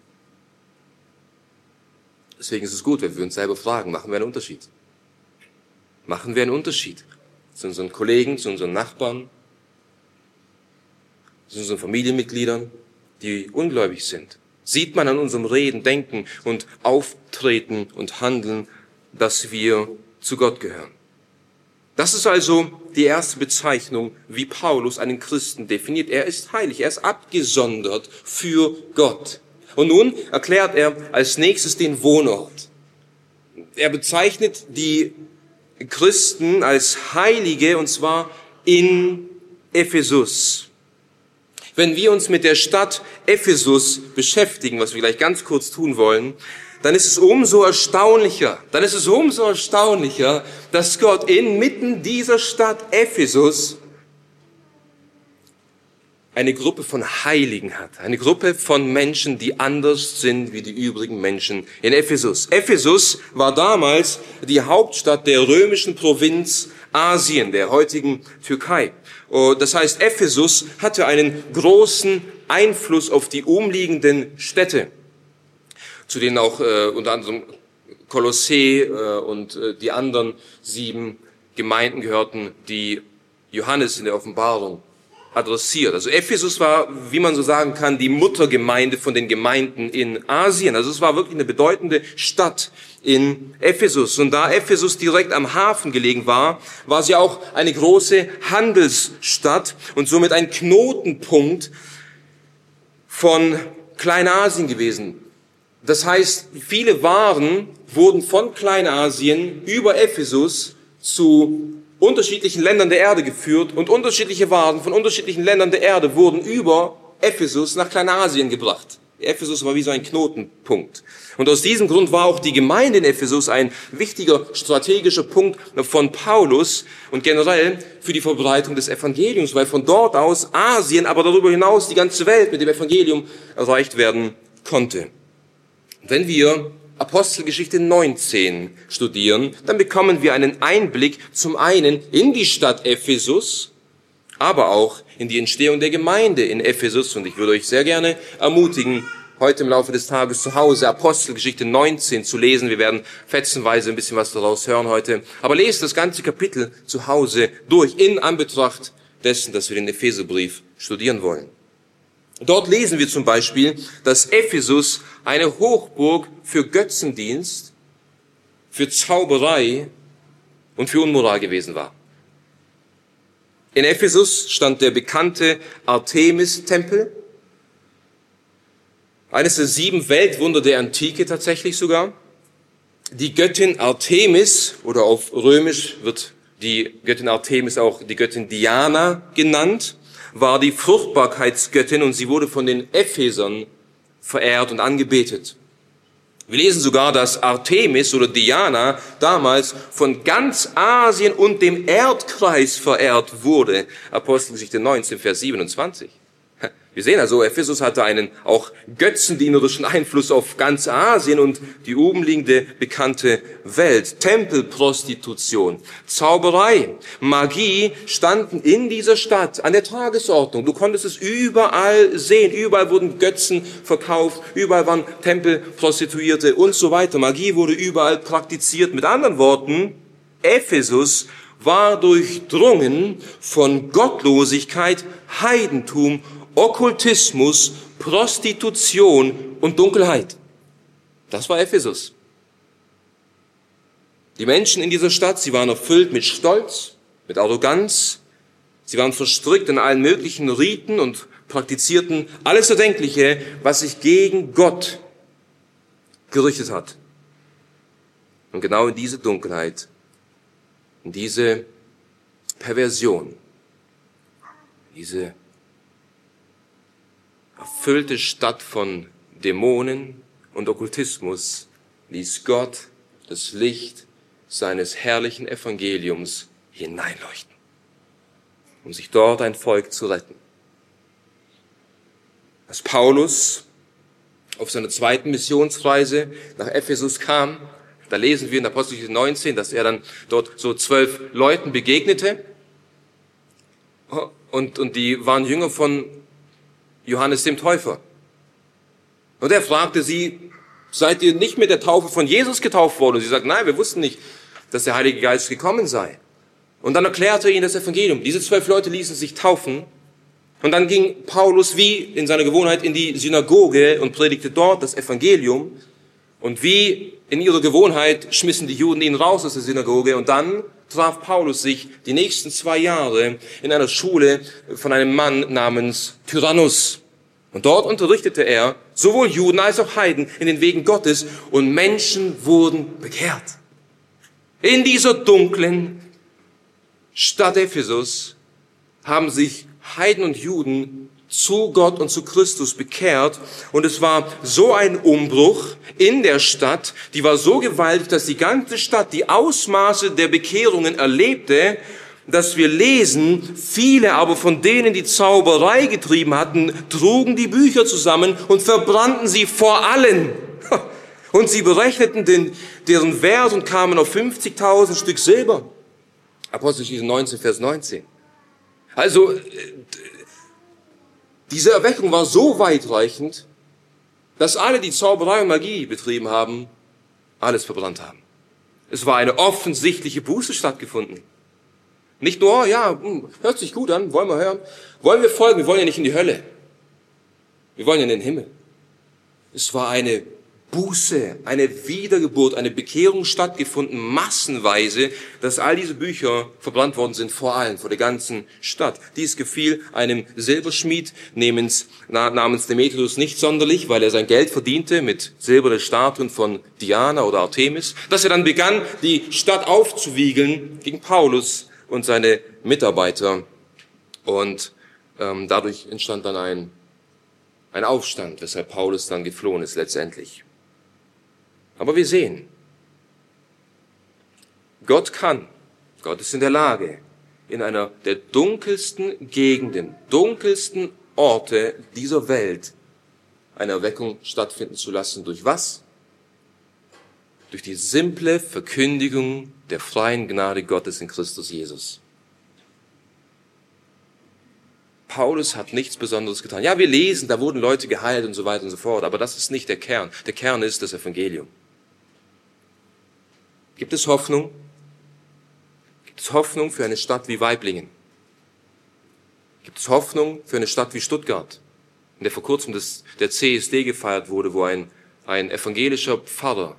Deswegen ist es gut, wenn wir uns selber fragen, machen wir einen Unterschied? Machen wir einen Unterschied zu unseren Kollegen, zu unseren Nachbarn, zu unseren Familienmitgliedern, die ungläubig sind? Sieht man an unserem Reden, Denken und Auftreten und Handeln, dass wir zu Gott gehören. Das ist also die erste Bezeichnung, wie Paulus einen Christen definiert. Er ist heilig, er ist abgesondert für Gott. Und nun erklärt er als nächstes den Wohnort. Er bezeichnet die Christen als Heilige, und zwar in Ephesus. Wenn wir uns mit der Stadt Ephesus beschäftigen, was wir gleich ganz kurz tun wollen, dann ist es umso erstaunlicher, dass Gott inmitten dieser Stadt Ephesus eine Gruppe von Heiligen hat, eine Gruppe von Menschen, die anders sind wie die übrigen Menschen in Ephesus. Ephesus war damals die Hauptstadt der römischen Provinz Asien, der heutigen Türkei. Das heißt, Ephesus hatte einen großen Einfluss auf die umliegenden Städte, zu denen auch unter anderem Kolossee und die anderen 7 Gemeinden gehörten, die Johannes in der Offenbarung adressiert. Also Ephesus war, wie man so sagen kann, die Muttergemeinde von den Gemeinden in Asien. Also es war wirklich eine bedeutende Stadt in Ephesus. Und da Ephesus direkt am Hafen gelegen war, war sie auch eine große Handelsstadt und somit ein Knotenpunkt von Kleinasien gewesen. Das heißt, viele Waren wurden von Kleinasien über Ephesus zu unterschiedlichen Ländern der Erde geführt und unterschiedliche Waren von unterschiedlichen Ländern der Erde wurden über Ephesus nach Kleinasien gebracht. Ephesus war wie so ein Knotenpunkt. Und aus diesem Grund war auch die Gemeinde in Ephesus ein wichtiger strategischer Punkt von Paulus und generell für die Verbreitung des Evangeliums, weil von dort aus Asien, aber darüber hinaus die ganze Welt mit dem Evangelium erreicht werden konnte. Wenn wir Apostelgeschichte 19 studieren, dann bekommen wir einen Einblick zum einen in die Stadt Ephesus, aber auch in die Entstehung der Gemeinde in Ephesus. Und ich würde euch sehr gerne ermutigen, heute im Laufe des Tages zu Hause Apostelgeschichte 19 zu lesen. Wir werden fetzenweise ein bisschen was daraus hören heute. Aber lest das ganze Kapitel zu Hause durch, in Anbetracht dessen, dass wir den Epheserbrief studieren wollen. Dort lesen wir zum Beispiel, dass Ephesus eine Hochburg für Götzendienst, für Zauberei und für Unmoral gewesen war. In Ephesus stand der bekannte Artemis-Tempel, eines der 7 Weltwunder der Antike tatsächlich sogar. Die Göttin Artemis, oder auf Römisch wird die Göttin Artemis auch die Göttin Diana genannt, war die Fruchtbarkeitsgöttin und sie wurde von den Ephesern verehrt und angebetet. Wir lesen sogar, dass Artemis oder Diana damals von ganz Asien und dem Erdkreis verehrt wurde. Apostelgeschichte 19, Vers 27. Wir sehen also, Ephesus hatte einen auch götzendienerischen Einfluss auf ganz Asien und die obenliegende bekannte Welt. Tempelprostitution, Zauberei, Magie standen in dieser Stadt an der Tagesordnung. Du konntest es überall sehen. Überall wurden Götzen verkauft, überall waren Tempelprostituierte und so weiter. Magie wurde überall praktiziert. Mit anderen Worten, Ephesus war durchdrungen von Gottlosigkeit, Heidentum, Okkultismus, Prostitution und Dunkelheit. Das war Ephesus. Die Menschen in dieser Stadt, sie waren erfüllt mit Stolz, mit Arroganz. Sie waren verstrickt in allen möglichen Riten und praktizierten alles Erdenkliche, was sich gegen Gott gerichtet hat. Und genau in diese Dunkelheit, in diese Perversion, diese erfüllte Stadt von Dämonen und Okkultismus ließ Gott das Licht seines herrlichen Evangeliums hineinleuchten, um sich dort ein Volk zu retten. Als Paulus auf seiner 2. Missionsreise nach Ephesus kam, da lesen wir in Apostelgeschichte 19, dass er dann dort so 12 Leuten begegnete und die waren Jünger von Johannes dem Täufer. Und er fragte sie, seid ihr nicht mit der Taufe von Jesus getauft worden? Und sie sagt, nein, wir wussten nicht, dass der Heilige Geist gekommen sei. Und dann erklärte er ihnen das Evangelium. Diese 12 Leute ließen sich taufen. Und dann ging Paulus wie in seiner Gewohnheit in die Synagoge und predigte dort das Evangelium. Und wie in ihrer Gewohnheit schmissen die Juden ihn raus aus der Synagoge. Und dann traf Paulus sich die nächsten 2 Jahre in einer Schule von einem Mann namens Tyrannus. Und dort unterrichtete er sowohl Juden als auch Heiden in den Wegen Gottes und Menschen wurden bekehrt. In dieser dunklen Stadt Ephesus haben sich Heiden und Juden zu Gott und zu Christus bekehrt. Und es war so ein Umbruch in der Stadt, die war so gewaltig, dass die ganze Stadt die Ausmaße der Bekehrungen erlebte, dass wir lesen, viele aber von denen, die Zauberei getrieben hatten, trugen die Bücher zusammen und verbrannten sie vor allen. Und sie berechneten deren Wert und kamen auf 50.000 Stück Silber. Apostelgeschichte 19, Vers 19. Also, diese Erweckung war so weitreichend, dass alle, die Zauberei und Magie betrieben haben, alles verbrannt haben. Es war eine offensichtliche Buße stattgefunden. Nicht nur, ja, hört sich gut an, wollen wir hören. Wollen wir folgen, wir wollen ja nicht in die Hölle. Wir wollen ja in den Himmel. Es war eine Buße, eine Wiedergeburt, eine Bekehrung stattgefunden, massenweise, dass all diese Bücher verbrannt worden sind, vor allen, vor der ganzen Stadt. Dies gefiel einem Silberschmied namens Demetrius nicht sonderlich, weil er sein Geld verdiente mit silbernen Statuen von Diana oder Artemis, dass er dann begann, die Stadt aufzuwiegeln gegen Paulus und seine Mitarbeiter. Und dadurch entstand dann ein Aufstand, weshalb Paulus dann geflohen ist letztendlich. Aber wir sehen, Gott ist in der Lage, in einer der dunkelsten Gegenden, dunkelsten Orte dieser Welt eine Erweckung stattfinden zu lassen. Durch was? Durch die simple Verkündigung der freien Gnade Gottes in Christus Jesus. Paulus hat nichts Besonderes getan. Ja, wir lesen, da wurden Leute geheilt und so weiter und so fort, aber das ist nicht der Kern. Der Kern ist das Evangelium. Gibt es Hoffnung? Gibt es Hoffnung für eine Stadt wie Waiblingen? Gibt es Hoffnung für eine Stadt wie Stuttgart? in der vor kurzem der CSD gefeiert wurde, wo ein evangelischer Pfarrer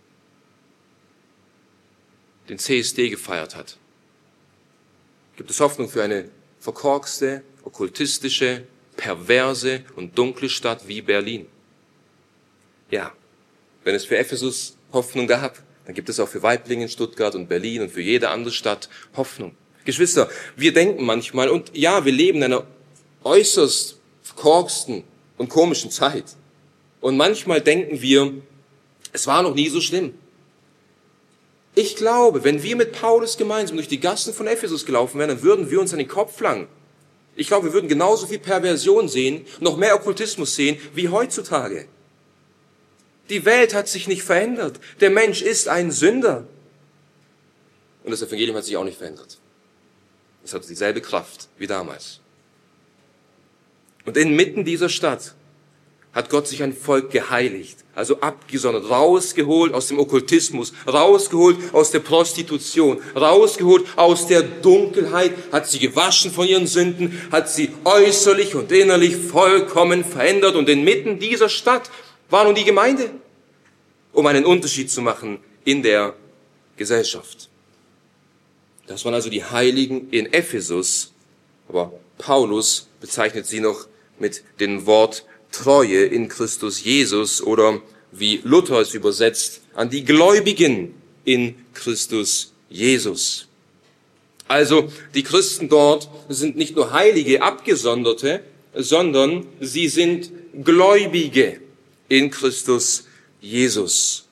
den CSD gefeiert hat. Gibt es Hoffnung für eine verkorkste, okkultistische, perverse und dunkle Stadt wie Berlin? Ja, wenn es für Ephesus Hoffnung gab, dann gibt es auch für Waiblingen, Stuttgart und Berlin und für jede andere Stadt Hoffnung. Geschwister, wir denken manchmal, und ja, wir leben in einer äußerst verkorksten und komischen Zeit. Und manchmal denken wir, es war noch nie so schlimm. Ich glaube, wenn wir mit Paulus gemeinsam durch die Gassen von Ephesus gelaufen wären, dann würden wir uns an den Kopf langen. Ich glaube, wir würden genauso viel Perversion sehen, noch mehr Okkultismus sehen, wie heutzutage. Die Welt hat sich nicht verändert. Der Mensch ist ein Sünder. Und das Evangelium hat sich auch nicht verändert. Es hat dieselbe Kraft wie damals. Und inmitten dieser Stadt hat Gott sich ein Volk geheiligt, also abgesondert, rausgeholt aus dem Okkultismus, rausgeholt aus der Prostitution, rausgeholt aus der Dunkelheit, hat sie gewaschen von ihren Sünden, hat sie äußerlich und innerlich vollkommen verändert. Und inmitten dieser Stadt war nun die Gemeinde, um einen Unterschied zu machen in der Gesellschaft. Das waren also die Heiligen in Ephesus, aber Paulus bezeichnet sie noch mit dem Wort Treue in Christus Jesus oder wie Luther es übersetzt, an die Gläubigen in Christus Jesus. Also die Christen dort sind nicht nur Heilige, Abgesonderte, sondern sie sind Gläubige in Christus Jesus.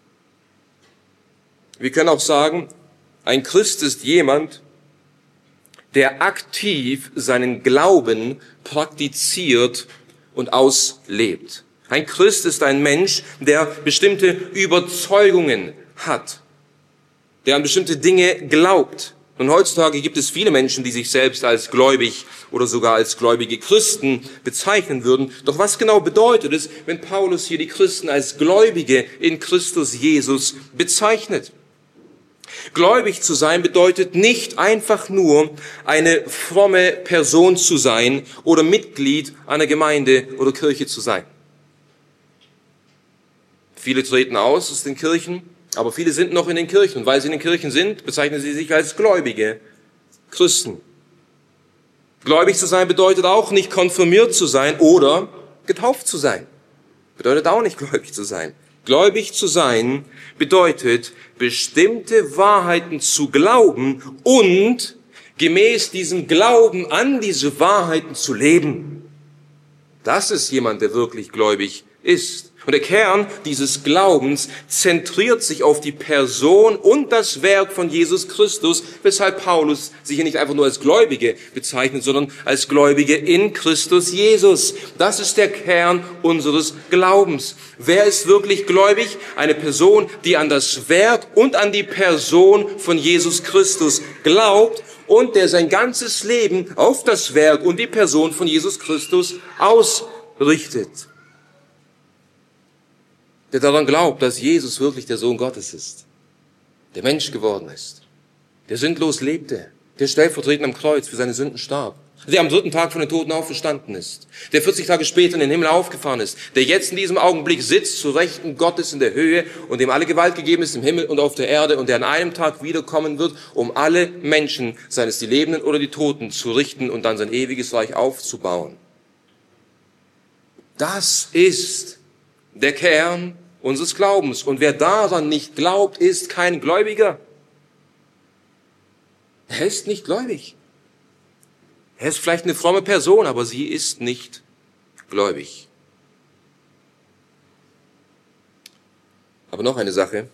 Wir können auch sagen, ein Christ ist jemand, der aktiv seinen Glauben praktiziert und auslebt. Ein Christ ist ein Mensch, der bestimmte Überzeugungen hat, der an bestimmte Dinge glaubt. Und heutzutage gibt es viele Menschen, die sich selbst als gläubig oder sogar als gläubige Christen bezeichnen würden. Doch was genau bedeutet es, wenn Paulus hier die Christen als Gläubige in Christus Jesus bezeichnet? Gläubig zu sein bedeutet nicht einfach nur eine fromme Person zu sein oder Mitglied einer Gemeinde oder Kirche zu sein. Viele treten aus den Kirchen, aber viele sind noch in den Kirchen. Und weil sie in den Kirchen sind, bezeichnen sie sich als gläubige Christen. Gläubig zu sein bedeutet auch nicht konfirmiert zu sein oder getauft zu sein. Bedeutet auch nicht gläubig zu sein. Gläubig zu sein bedeutet, bestimmte Wahrheiten zu glauben und gemäß diesem Glauben an diese Wahrheiten zu leben. Das ist jemand, der wirklich gläubig ist. Und der Kern dieses Glaubens zentriert sich auf die Person und das Werk von Jesus Christus, weshalb Paulus sich hier nicht einfach nur als Gläubige bezeichnet, sondern als Gläubige in Christus Jesus. Das ist der Kern unseres Glaubens. Wer ist wirklich gläubig? Eine Person, die an das Werk und an die Person von Jesus Christus glaubt und der sein ganzes Leben auf das Werk und die Person von Jesus Christus ausrichtet. Der daran glaubt, dass Jesus wirklich der Sohn Gottes ist, der Mensch geworden ist, der sündlos lebte, der stellvertretend am Kreuz für seine Sünden starb, der am 3. Tag von den Toten auferstanden ist, der 40 Tage später in den Himmel aufgefahren ist, der jetzt in diesem Augenblick sitzt zu Rechten Gottes in der Höhe und dem alle Gewalt gegeben ist im Himmel und auf der Erde und der an einem Tag wiederkommen wird, um alle Menschen, seien es die Lebenden oder die Toten, zu richten und dann sein ewiges Reich aufzubauen. Das ist der Kern unseres Glaubens. Und wer daran nicht glaubt, ist kein Gläubiger. Er ist nicht gläubig. Er ist vielleicht eine fromme Person, aber sie ist nicht gläubig. Aber noch eine Sache.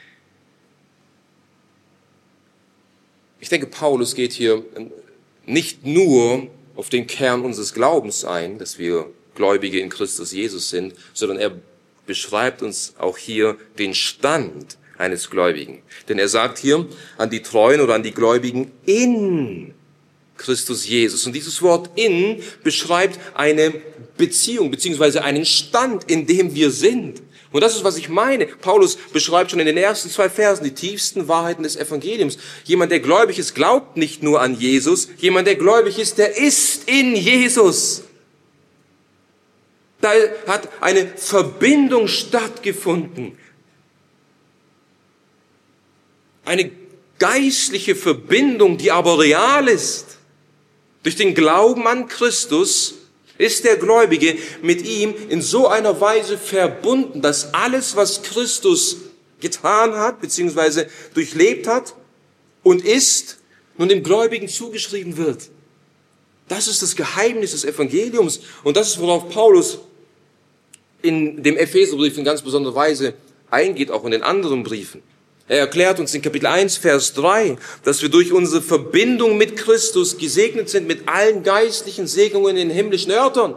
Ich denke, Paulus geht hier nicht nur auf den Kern unseres Glaubens ein, dass wir Gläubige in Christus Jesus sind, sondern er beschreibt uns auch hier den Stand eines Gläubigen. Denn er sagt hier an die Treuen oder an die Gläubigen in Christus Jesus. Und dieses Wort in beschreibt eine Beziehung beziehungsweise einen Stand, in dem wir sind. Und das ist, was ich meine. Paulus beschreibt schon in den ersten 2 Versen die tiefsten Wahrheiten des Evangeliums. Jemand, der gläubig ist, glaubt nicht nur an Jesus. Jemand, der gläubig ist, der ist in Jesus. Da hat eine Verbindung stattgefunden. Eine geistliche Verbindung, die aber real ist. Durch den Glauben an Christus ist der Gläubige mit ihm in so einer Weise verbunden, dass alles, was Christus getan hat, beziehungsweise durchlebt hat und ist, nun dem Gläubigen zugeschrieben wird. Das ist das Geheimnis des Evangeliums. Und das ist, worauf Paulus in dem Epheserbrief in ganz besonderer Weise eingeht, auch in den anderen Briefen. Er erklärt uns in Kapitel 1, Vers 3, dass wir durch unsere Verbindung mit Christus gesegnet sind mit allen geistlichen Segnungen in den himmlischen Örtern.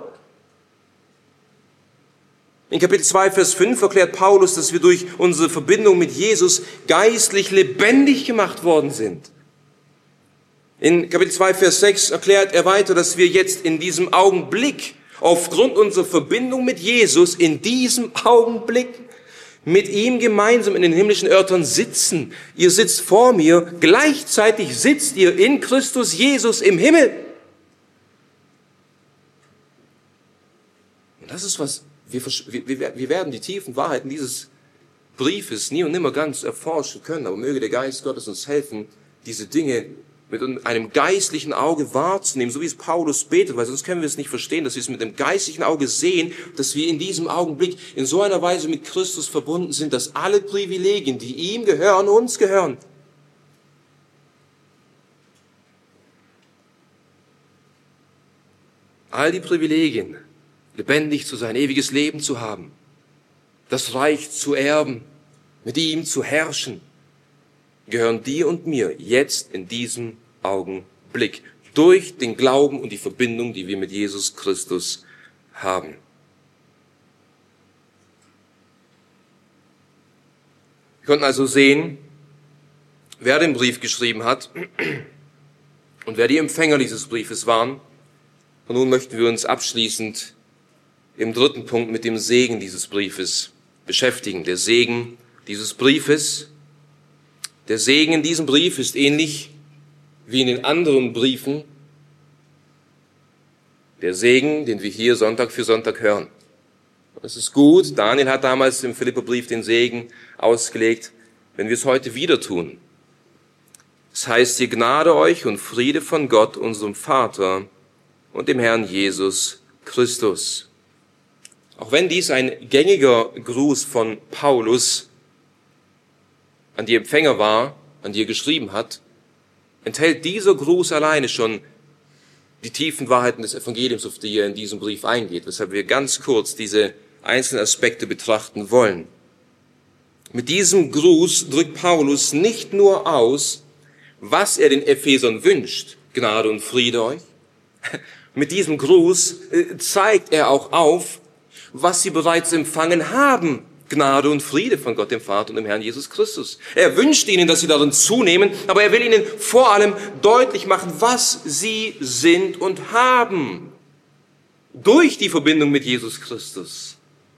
In Kapitel 2, Vers 5 erklärt Paulus, dass wir durch unsere Verbindung mit Jesus geistlich lebendig gemacht worden sind. In Kapitel 2, Vers 6 erklärt er weiter, dass wir jetzt in diesem Augenblick, aufgrund unserer Verbindung mit Jesus, in diesem Augenblick mit ihm gemeinsam in den himmlischen Örtern sitzen. Ihr sitzt vor mir, gleichzeitig sitzt ihr in Christus Jesus im Himmel. Und das ist was, wir werden die tiefen Wahrheiten dieses Briefes nie und nimmer ganz erforschen können, aber möge der Geist Gottes uns helfen, diese Dinge mit einem geistlichen Auge wahrzunehmen, so wie es Paulus betet, weil sonst können wir es nicht verstehen, dass wir es mit dem geistlichen Auge sehen, dass wir in diesem Augenblick in so einer Weise mit Christus verbunden sind, dass alle Privilegien, die ihm gehören, uns gehören. All die Privilegien, lebendig zu sein, ewiges Leben zu haben, das Reich zu erben, mit ihm zu herrschen, gehören dir und mir jetzt in diesem Augenblick durch den Glauben und die Verbindung, die wir mit Jesus Christus haben. Wir konnten also sehen, wer den Brief geschrieben hat und wer die Empfänger dieses Briefes waren. Und nun möchten wir uns abschließend im dritten Punkt mit dem Segen dieses Briefes beschäftigen. Der Segen dieses Briefes. Der Segen in diesem Brief ist ähnlich wie in den anderen Briefen der Segen, den wir hier Sonntag für Sonntag hören. Es ist gut, Daniel hat damals im Philipperbrief den Segen ausgelegt, wenn wir es heute wieder tun. Es heißt hier Gnade euch und Friede von Gott, unserem Vater und dem Herrn Jesus Christus. Auch wenn dies ein gängiger Gruß von Paulus an die Empfänger war, an die er geschrieben hat, enthält dieser Gruß alleine schon die tiefen Wahrheiten des Evangeliums, auf die er in diesem Brief eingeht, weshalb wir ganz kurz diese einzelnen Aspekte betrachten wollen. Mit diesem Gruß drückt Paulus nicht nur aus, was er den Ephesern wünscht, Gnade und Friede euch. Mit diesem Gruß zeigt er auch auf, was sie bereits empfangen haben, Gnade und Friede von Gott, dem Vater und dem Herrn Jesus Christus. Er wünscht ihnen, dass sie darin zunehmen, aber er will ihnen vor allem deutlich machen, was sie sind und haben. Durch die Verbindung mit Jesus Christus.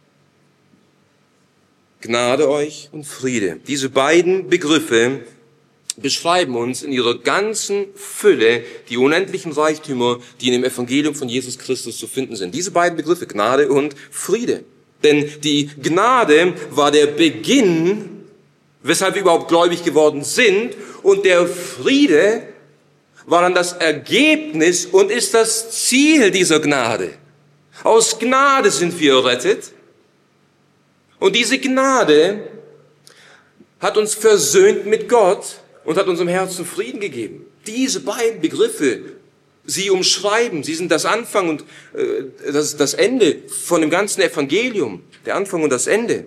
Gnade euch und Friede. Diese beiden Begriffe beschreiben uns in ihrer ganzen Fülle die unendlichen Reichtümer, die in dem Evangelium von Jesus Christus zu finden sind. Diese beiden Begriffe, Gnade und Friede. Denn die Gnade war der Beginn, weshalb wir überhaupt gläubig geworden sind, und der Friede war dann das Ergebnis und ist das Ziel dieser Gnade. Aus Gnade sind wir errettet, und diese Gnade hat uns versöhnt mit Gott und hat unserem Herzen Frieden gegeben. Diese beiden Begriffe, sie umschreiben, sie sind das Anfang und das Ende von dem ganzen Evangelium, der Anfang und das Ende.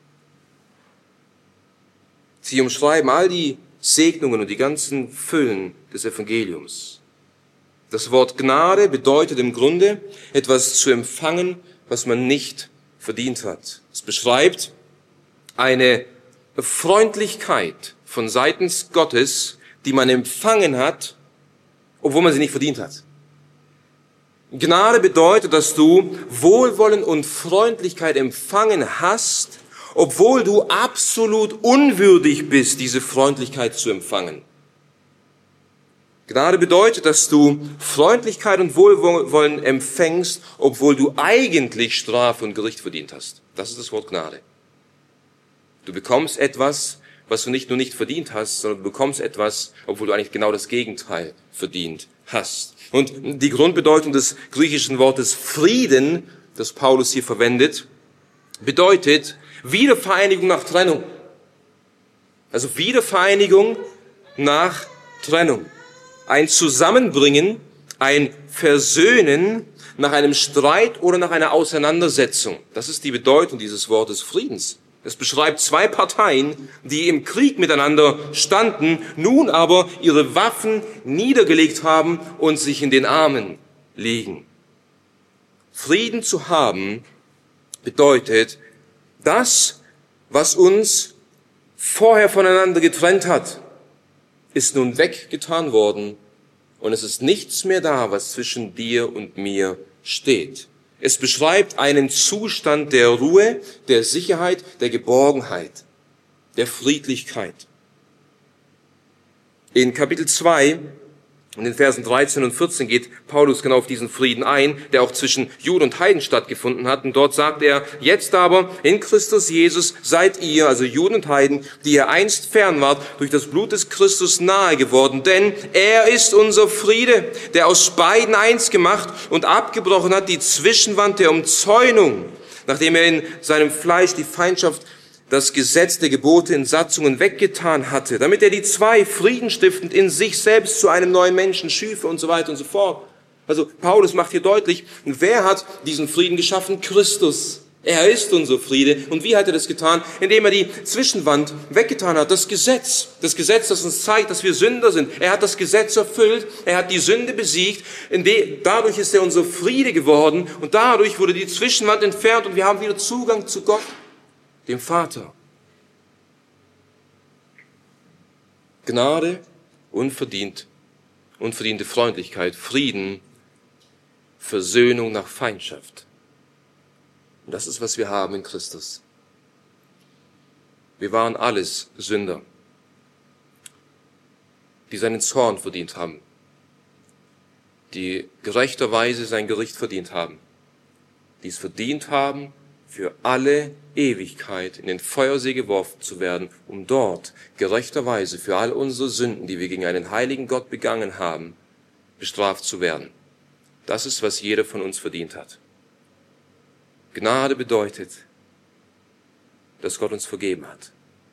Sie umschreiben all die Segnungen und die ganzen Füllen des Evangeliums. Das Wort Gnade bedeutet im Grunde, etwas zu empfangen, was man nicht verdient hat. Es beschreibt eine Freundlichkeit von seitens Gottes, die man empfangen hat, obwohl man sie nicht verdient hat. Gnade bedeutet, dass du Wohlwollen und Freundlichkeit empfangen hast, obwohl du absolut unwürdig bist, diese Freundlichkeit zu empfangen. Gnade bedeutet, dass du Freundlichkeit und Wohlwollen empfängst, obwohl du eigentlich Strafe und Gericht verdient hast. Das ist das Wort Gnade. Du bekommst etwas, was du nicht nur nicht verdient hast, sondern du bekommst etwas, obwohl du eigentlich genau das Gegenteil verdient hast. Und die Grundbedeutung des griechischen Wortes Frieden, das Paulus hier verwendet, bedeutet Wiedervereinigung nach Trennung. Also Wiedervereinigung nach Trennung. Ein Zusammenbringen, ein Versöhnen nach einem Streit oder nach einer Auseinandersetzung. Das ist die Bedeutung dieses Wortes Friedens. Es beschreibt zwei Parteien, die im Krieg miteinander standen, nun aber ihre Waffen niedergelegt haben und sich in den Armen liegen. Frieden zu haben bedeutet, das, was uns vorher voneinander getrennt hat, ist nun weggetan worden und es ist nichts mehr da, was zwischen dir und mir steht. Es beschreibt einen Zustand der Ruhe, der Sicherheit, der Geborgenheit, der Friedlichkeit. In Kapitel 2, in den Versen 13 und 14 geht Paulus genau auf diesen Frieden ein, der auch zwischen Juden und Heiden stattgefunden hat. Und dort sagt er, jetzt aber in Christus Jesus seid ihr, also Juden und Heiden, die ihr einst fern wart, durch das Blut des Christus nahe geworden. Denn er ist unser Friede, der aus beiden eins gemacht und abgebrochen hat die Zwischenwand der Umzäunung, nachdem er in seinem Fleisch die Feindschaft, das Gesetz der Gebote in Satzungen weggetan hatte, damit er die zwei friedenstiftend in sich selbst zu einem neuen Menschen schüfe und so weiter und so fort. Also Paulus macht hier deutlich, wer hat diesen Frieden geschaffen? Christus. Er ist unser Friede. Und wie hat er das getan? Indem er die Zwischenwand weggetan hat, das Gesetz, das uns zeigt, dass wir Sünder sind. Er hat das Gesetz erfüllt, er hat die Sünde besiegt, dadurch ist er unser Friede geworden und dadurch wurde die Zwischenwand entfernt und wir haben wieder Zugang zu Gott, dem Vater. Gnade, unverdiente Freundlichkeit, Frieden, Versöhnung nach Feindschaft. Und das ist, was wir haben in Christus. Wir waren alles Sünder, die seinen Zorn verdient haben, die gerechterweise sein Gericht verdient haben, die es verdient haben, für alle Ewigkeit in den Feuersee geworfen zu werden, um dort gerechterweise für all unsere Sünden, die wir gegen einen heiligen Gott begangen haben, bestraft zu werden. Das ist, was jeder von uns verdient hat. Gnade bedeutet, dass Gott uns vergeben hat.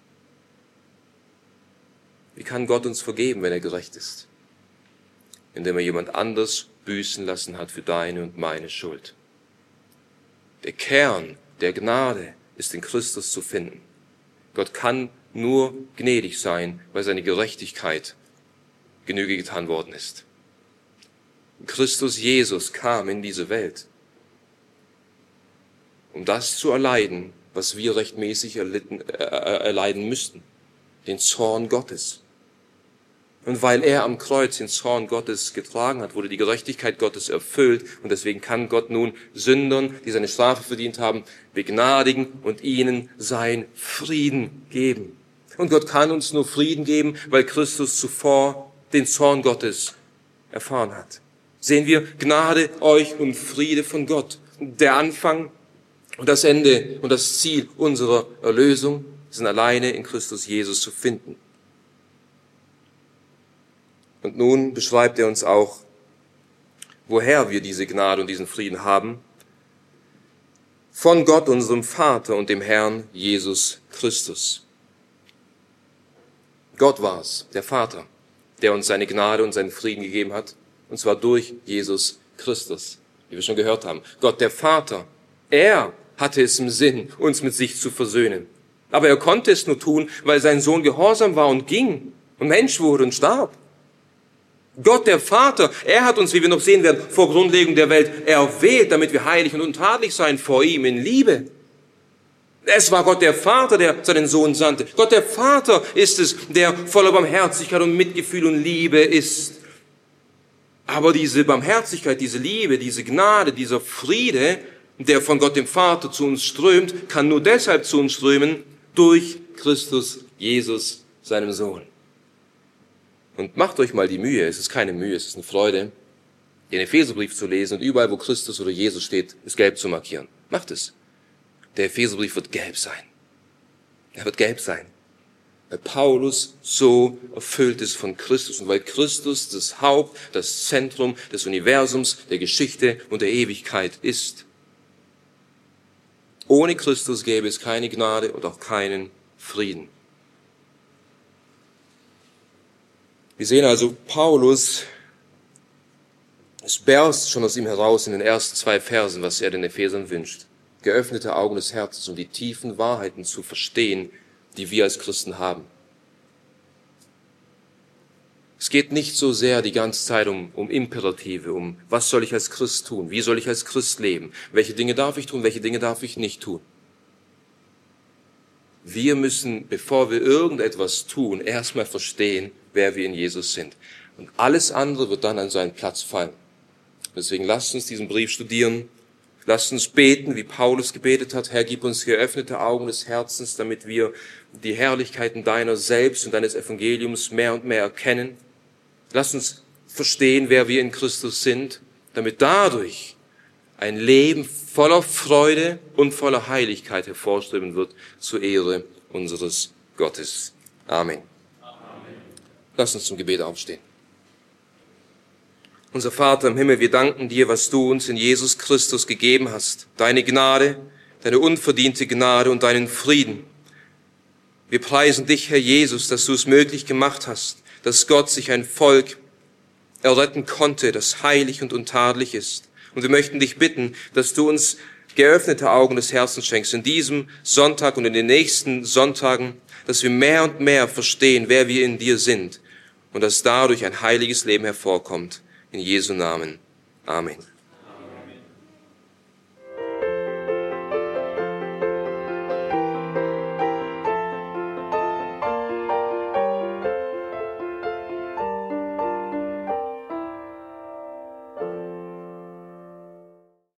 Wie kann Gott uns vergeben, wenn er gerecht ist? Indem er jemand anders büßen lassen hat für deine und meine Schuld. Der Kern der Gnade ist in Christus zu finden. Gott kann nur gnädig sein, weil seine Gerechtigkeit Genüge getan worden ist. Christus Jesus kam in diese Welt, um das zu erleiden, was wir rechtmäßig erleiden müssten, den Zorn Gottes. Und weil er am Kreuz den Zorn Gottes getragen hat, wurde die Gerechtigkeit Gottes erfüllt. Und deswegen kann Gott nun Sündern, die seine Strafe verdient haben, begnadigen und ihnen sein Frieden geben. Und Gott kann uns nur Frieden geben, weil Christus zuvor den Zorn Gottes erfahren hat. Sehen wir Gnade euch und Friede von Gott. Der Anfang und das Ende und das Ziel unserer Erlösung sind alleine in Christus Jesus zu finden. Und nun beschreibt er uns auch, woher wir diese Gnade und diesen Frieden haben. Von Gott, unserem Vater und dem Herrn Jesus Christus. Gott war es, der Vater, der uns seine Gnade und seinen Frieden gegeben hat, und zwar durch Jesus Christus, wie wir schon gehört haben. Gott, der Vater, er hatte es im Sinn, uns mit sich zu versöhnen. Aber er konnte es nur tun, weil sein Sohn gehorsam war und ging und Mensch wurde und starb. Gott, der Vater, er hat uns, wie wir noch sehen werden, vor Grundlegung der Welt erwählt, damit wir heilig und untadelig seien vor ihm in Liebe. Es war Gott, der Vater, der seinen Sohn sandte. Gott, der Vater ist es, der voller Barmherzigkeit und Mitgefühl und Liebe ist. Aber diese Barmherzigkeit, diese Liebe, diese Gnade, dieser Friede, der von Gott, dem Vater, zu uns strömt, kann nur deshalb zu uns strömen, durch Christus Jesus, seinem Sohn. Und macht euch mal die Mühe, es ist keine Mühe, es ist eine Freude, den Epheserbrief zu lesen und überall, wo Christus oder Jesus steht, es gelb zu markieren. Macht es. Der Epheserbrief wird gelb sein. Er wird gelb sein. Weil Paulus so erfüllt ist von Christus und weil Christus das Haupt, das Zentrum des Universums, der Geschichte und der Ewigkeit ist. Ohne Christus gäbe es keine Gnade und auch keinen Frieden. Wir sehen also, Paulus, es berst schon aus ihm heraus in den ersten 2 Versen, was er den Ephesern wünscht. Geöffnete Augen des Herzens, um die tiefen Wahrheiten zu verstehen, die wir als Christen haben. Es geht nicht so sehr die ganze Zeit um Imperative, um was soll ich als Christ tun, wie soll ich als Christ leben, welche Dinge darf ich tun, welche Dinge darf ich nicht tun. Wir müssen, bevor wir irgendetwas tun, erstmal verstehen, wer wir in Jesus sind. Und alles andere wird dann an seinen Platz fallen. Deswegen lasst uns diesen Brief studieren. Lasst uns beten, wie Paulus gebetet hat. Herr, gib uns geöffnete Augen des Herzens, damit wir die Herrlichkeiten deiner selbst und deines Evangeliums mehr und mehr erkennen. Lasst uns verstehen, wer wir in Christus sind, damit dadurch ein Leben voller Freude und voller Heiligkeit hervorstreben wird zur Ehre unseres Gottes. Amen. Lass uns zum Gebet aufstehen. Unser Vater im Himmel, wir danken dir, was du uns in Jesus Christus gegeben hast. Deine Gnade, deine unverdiente Gnade und deinen Frieden. Wir preisen dich, Herr Jesus, dass du es möglich gemacht hast, dass Gott sich ein Volk erretten konnte, das heilig und untadelig ist. Und wir möchten dich bitten, dass du uns geöffnete Augen des Herzens schenkst in diesem Sonntag und in den nächsten Sonntagen, dass wir mehr und mehr verstehen, wer wir in dir sind und dass dadurch ein heiliges Leben hervorkommt. In Jesu Namen. Amen.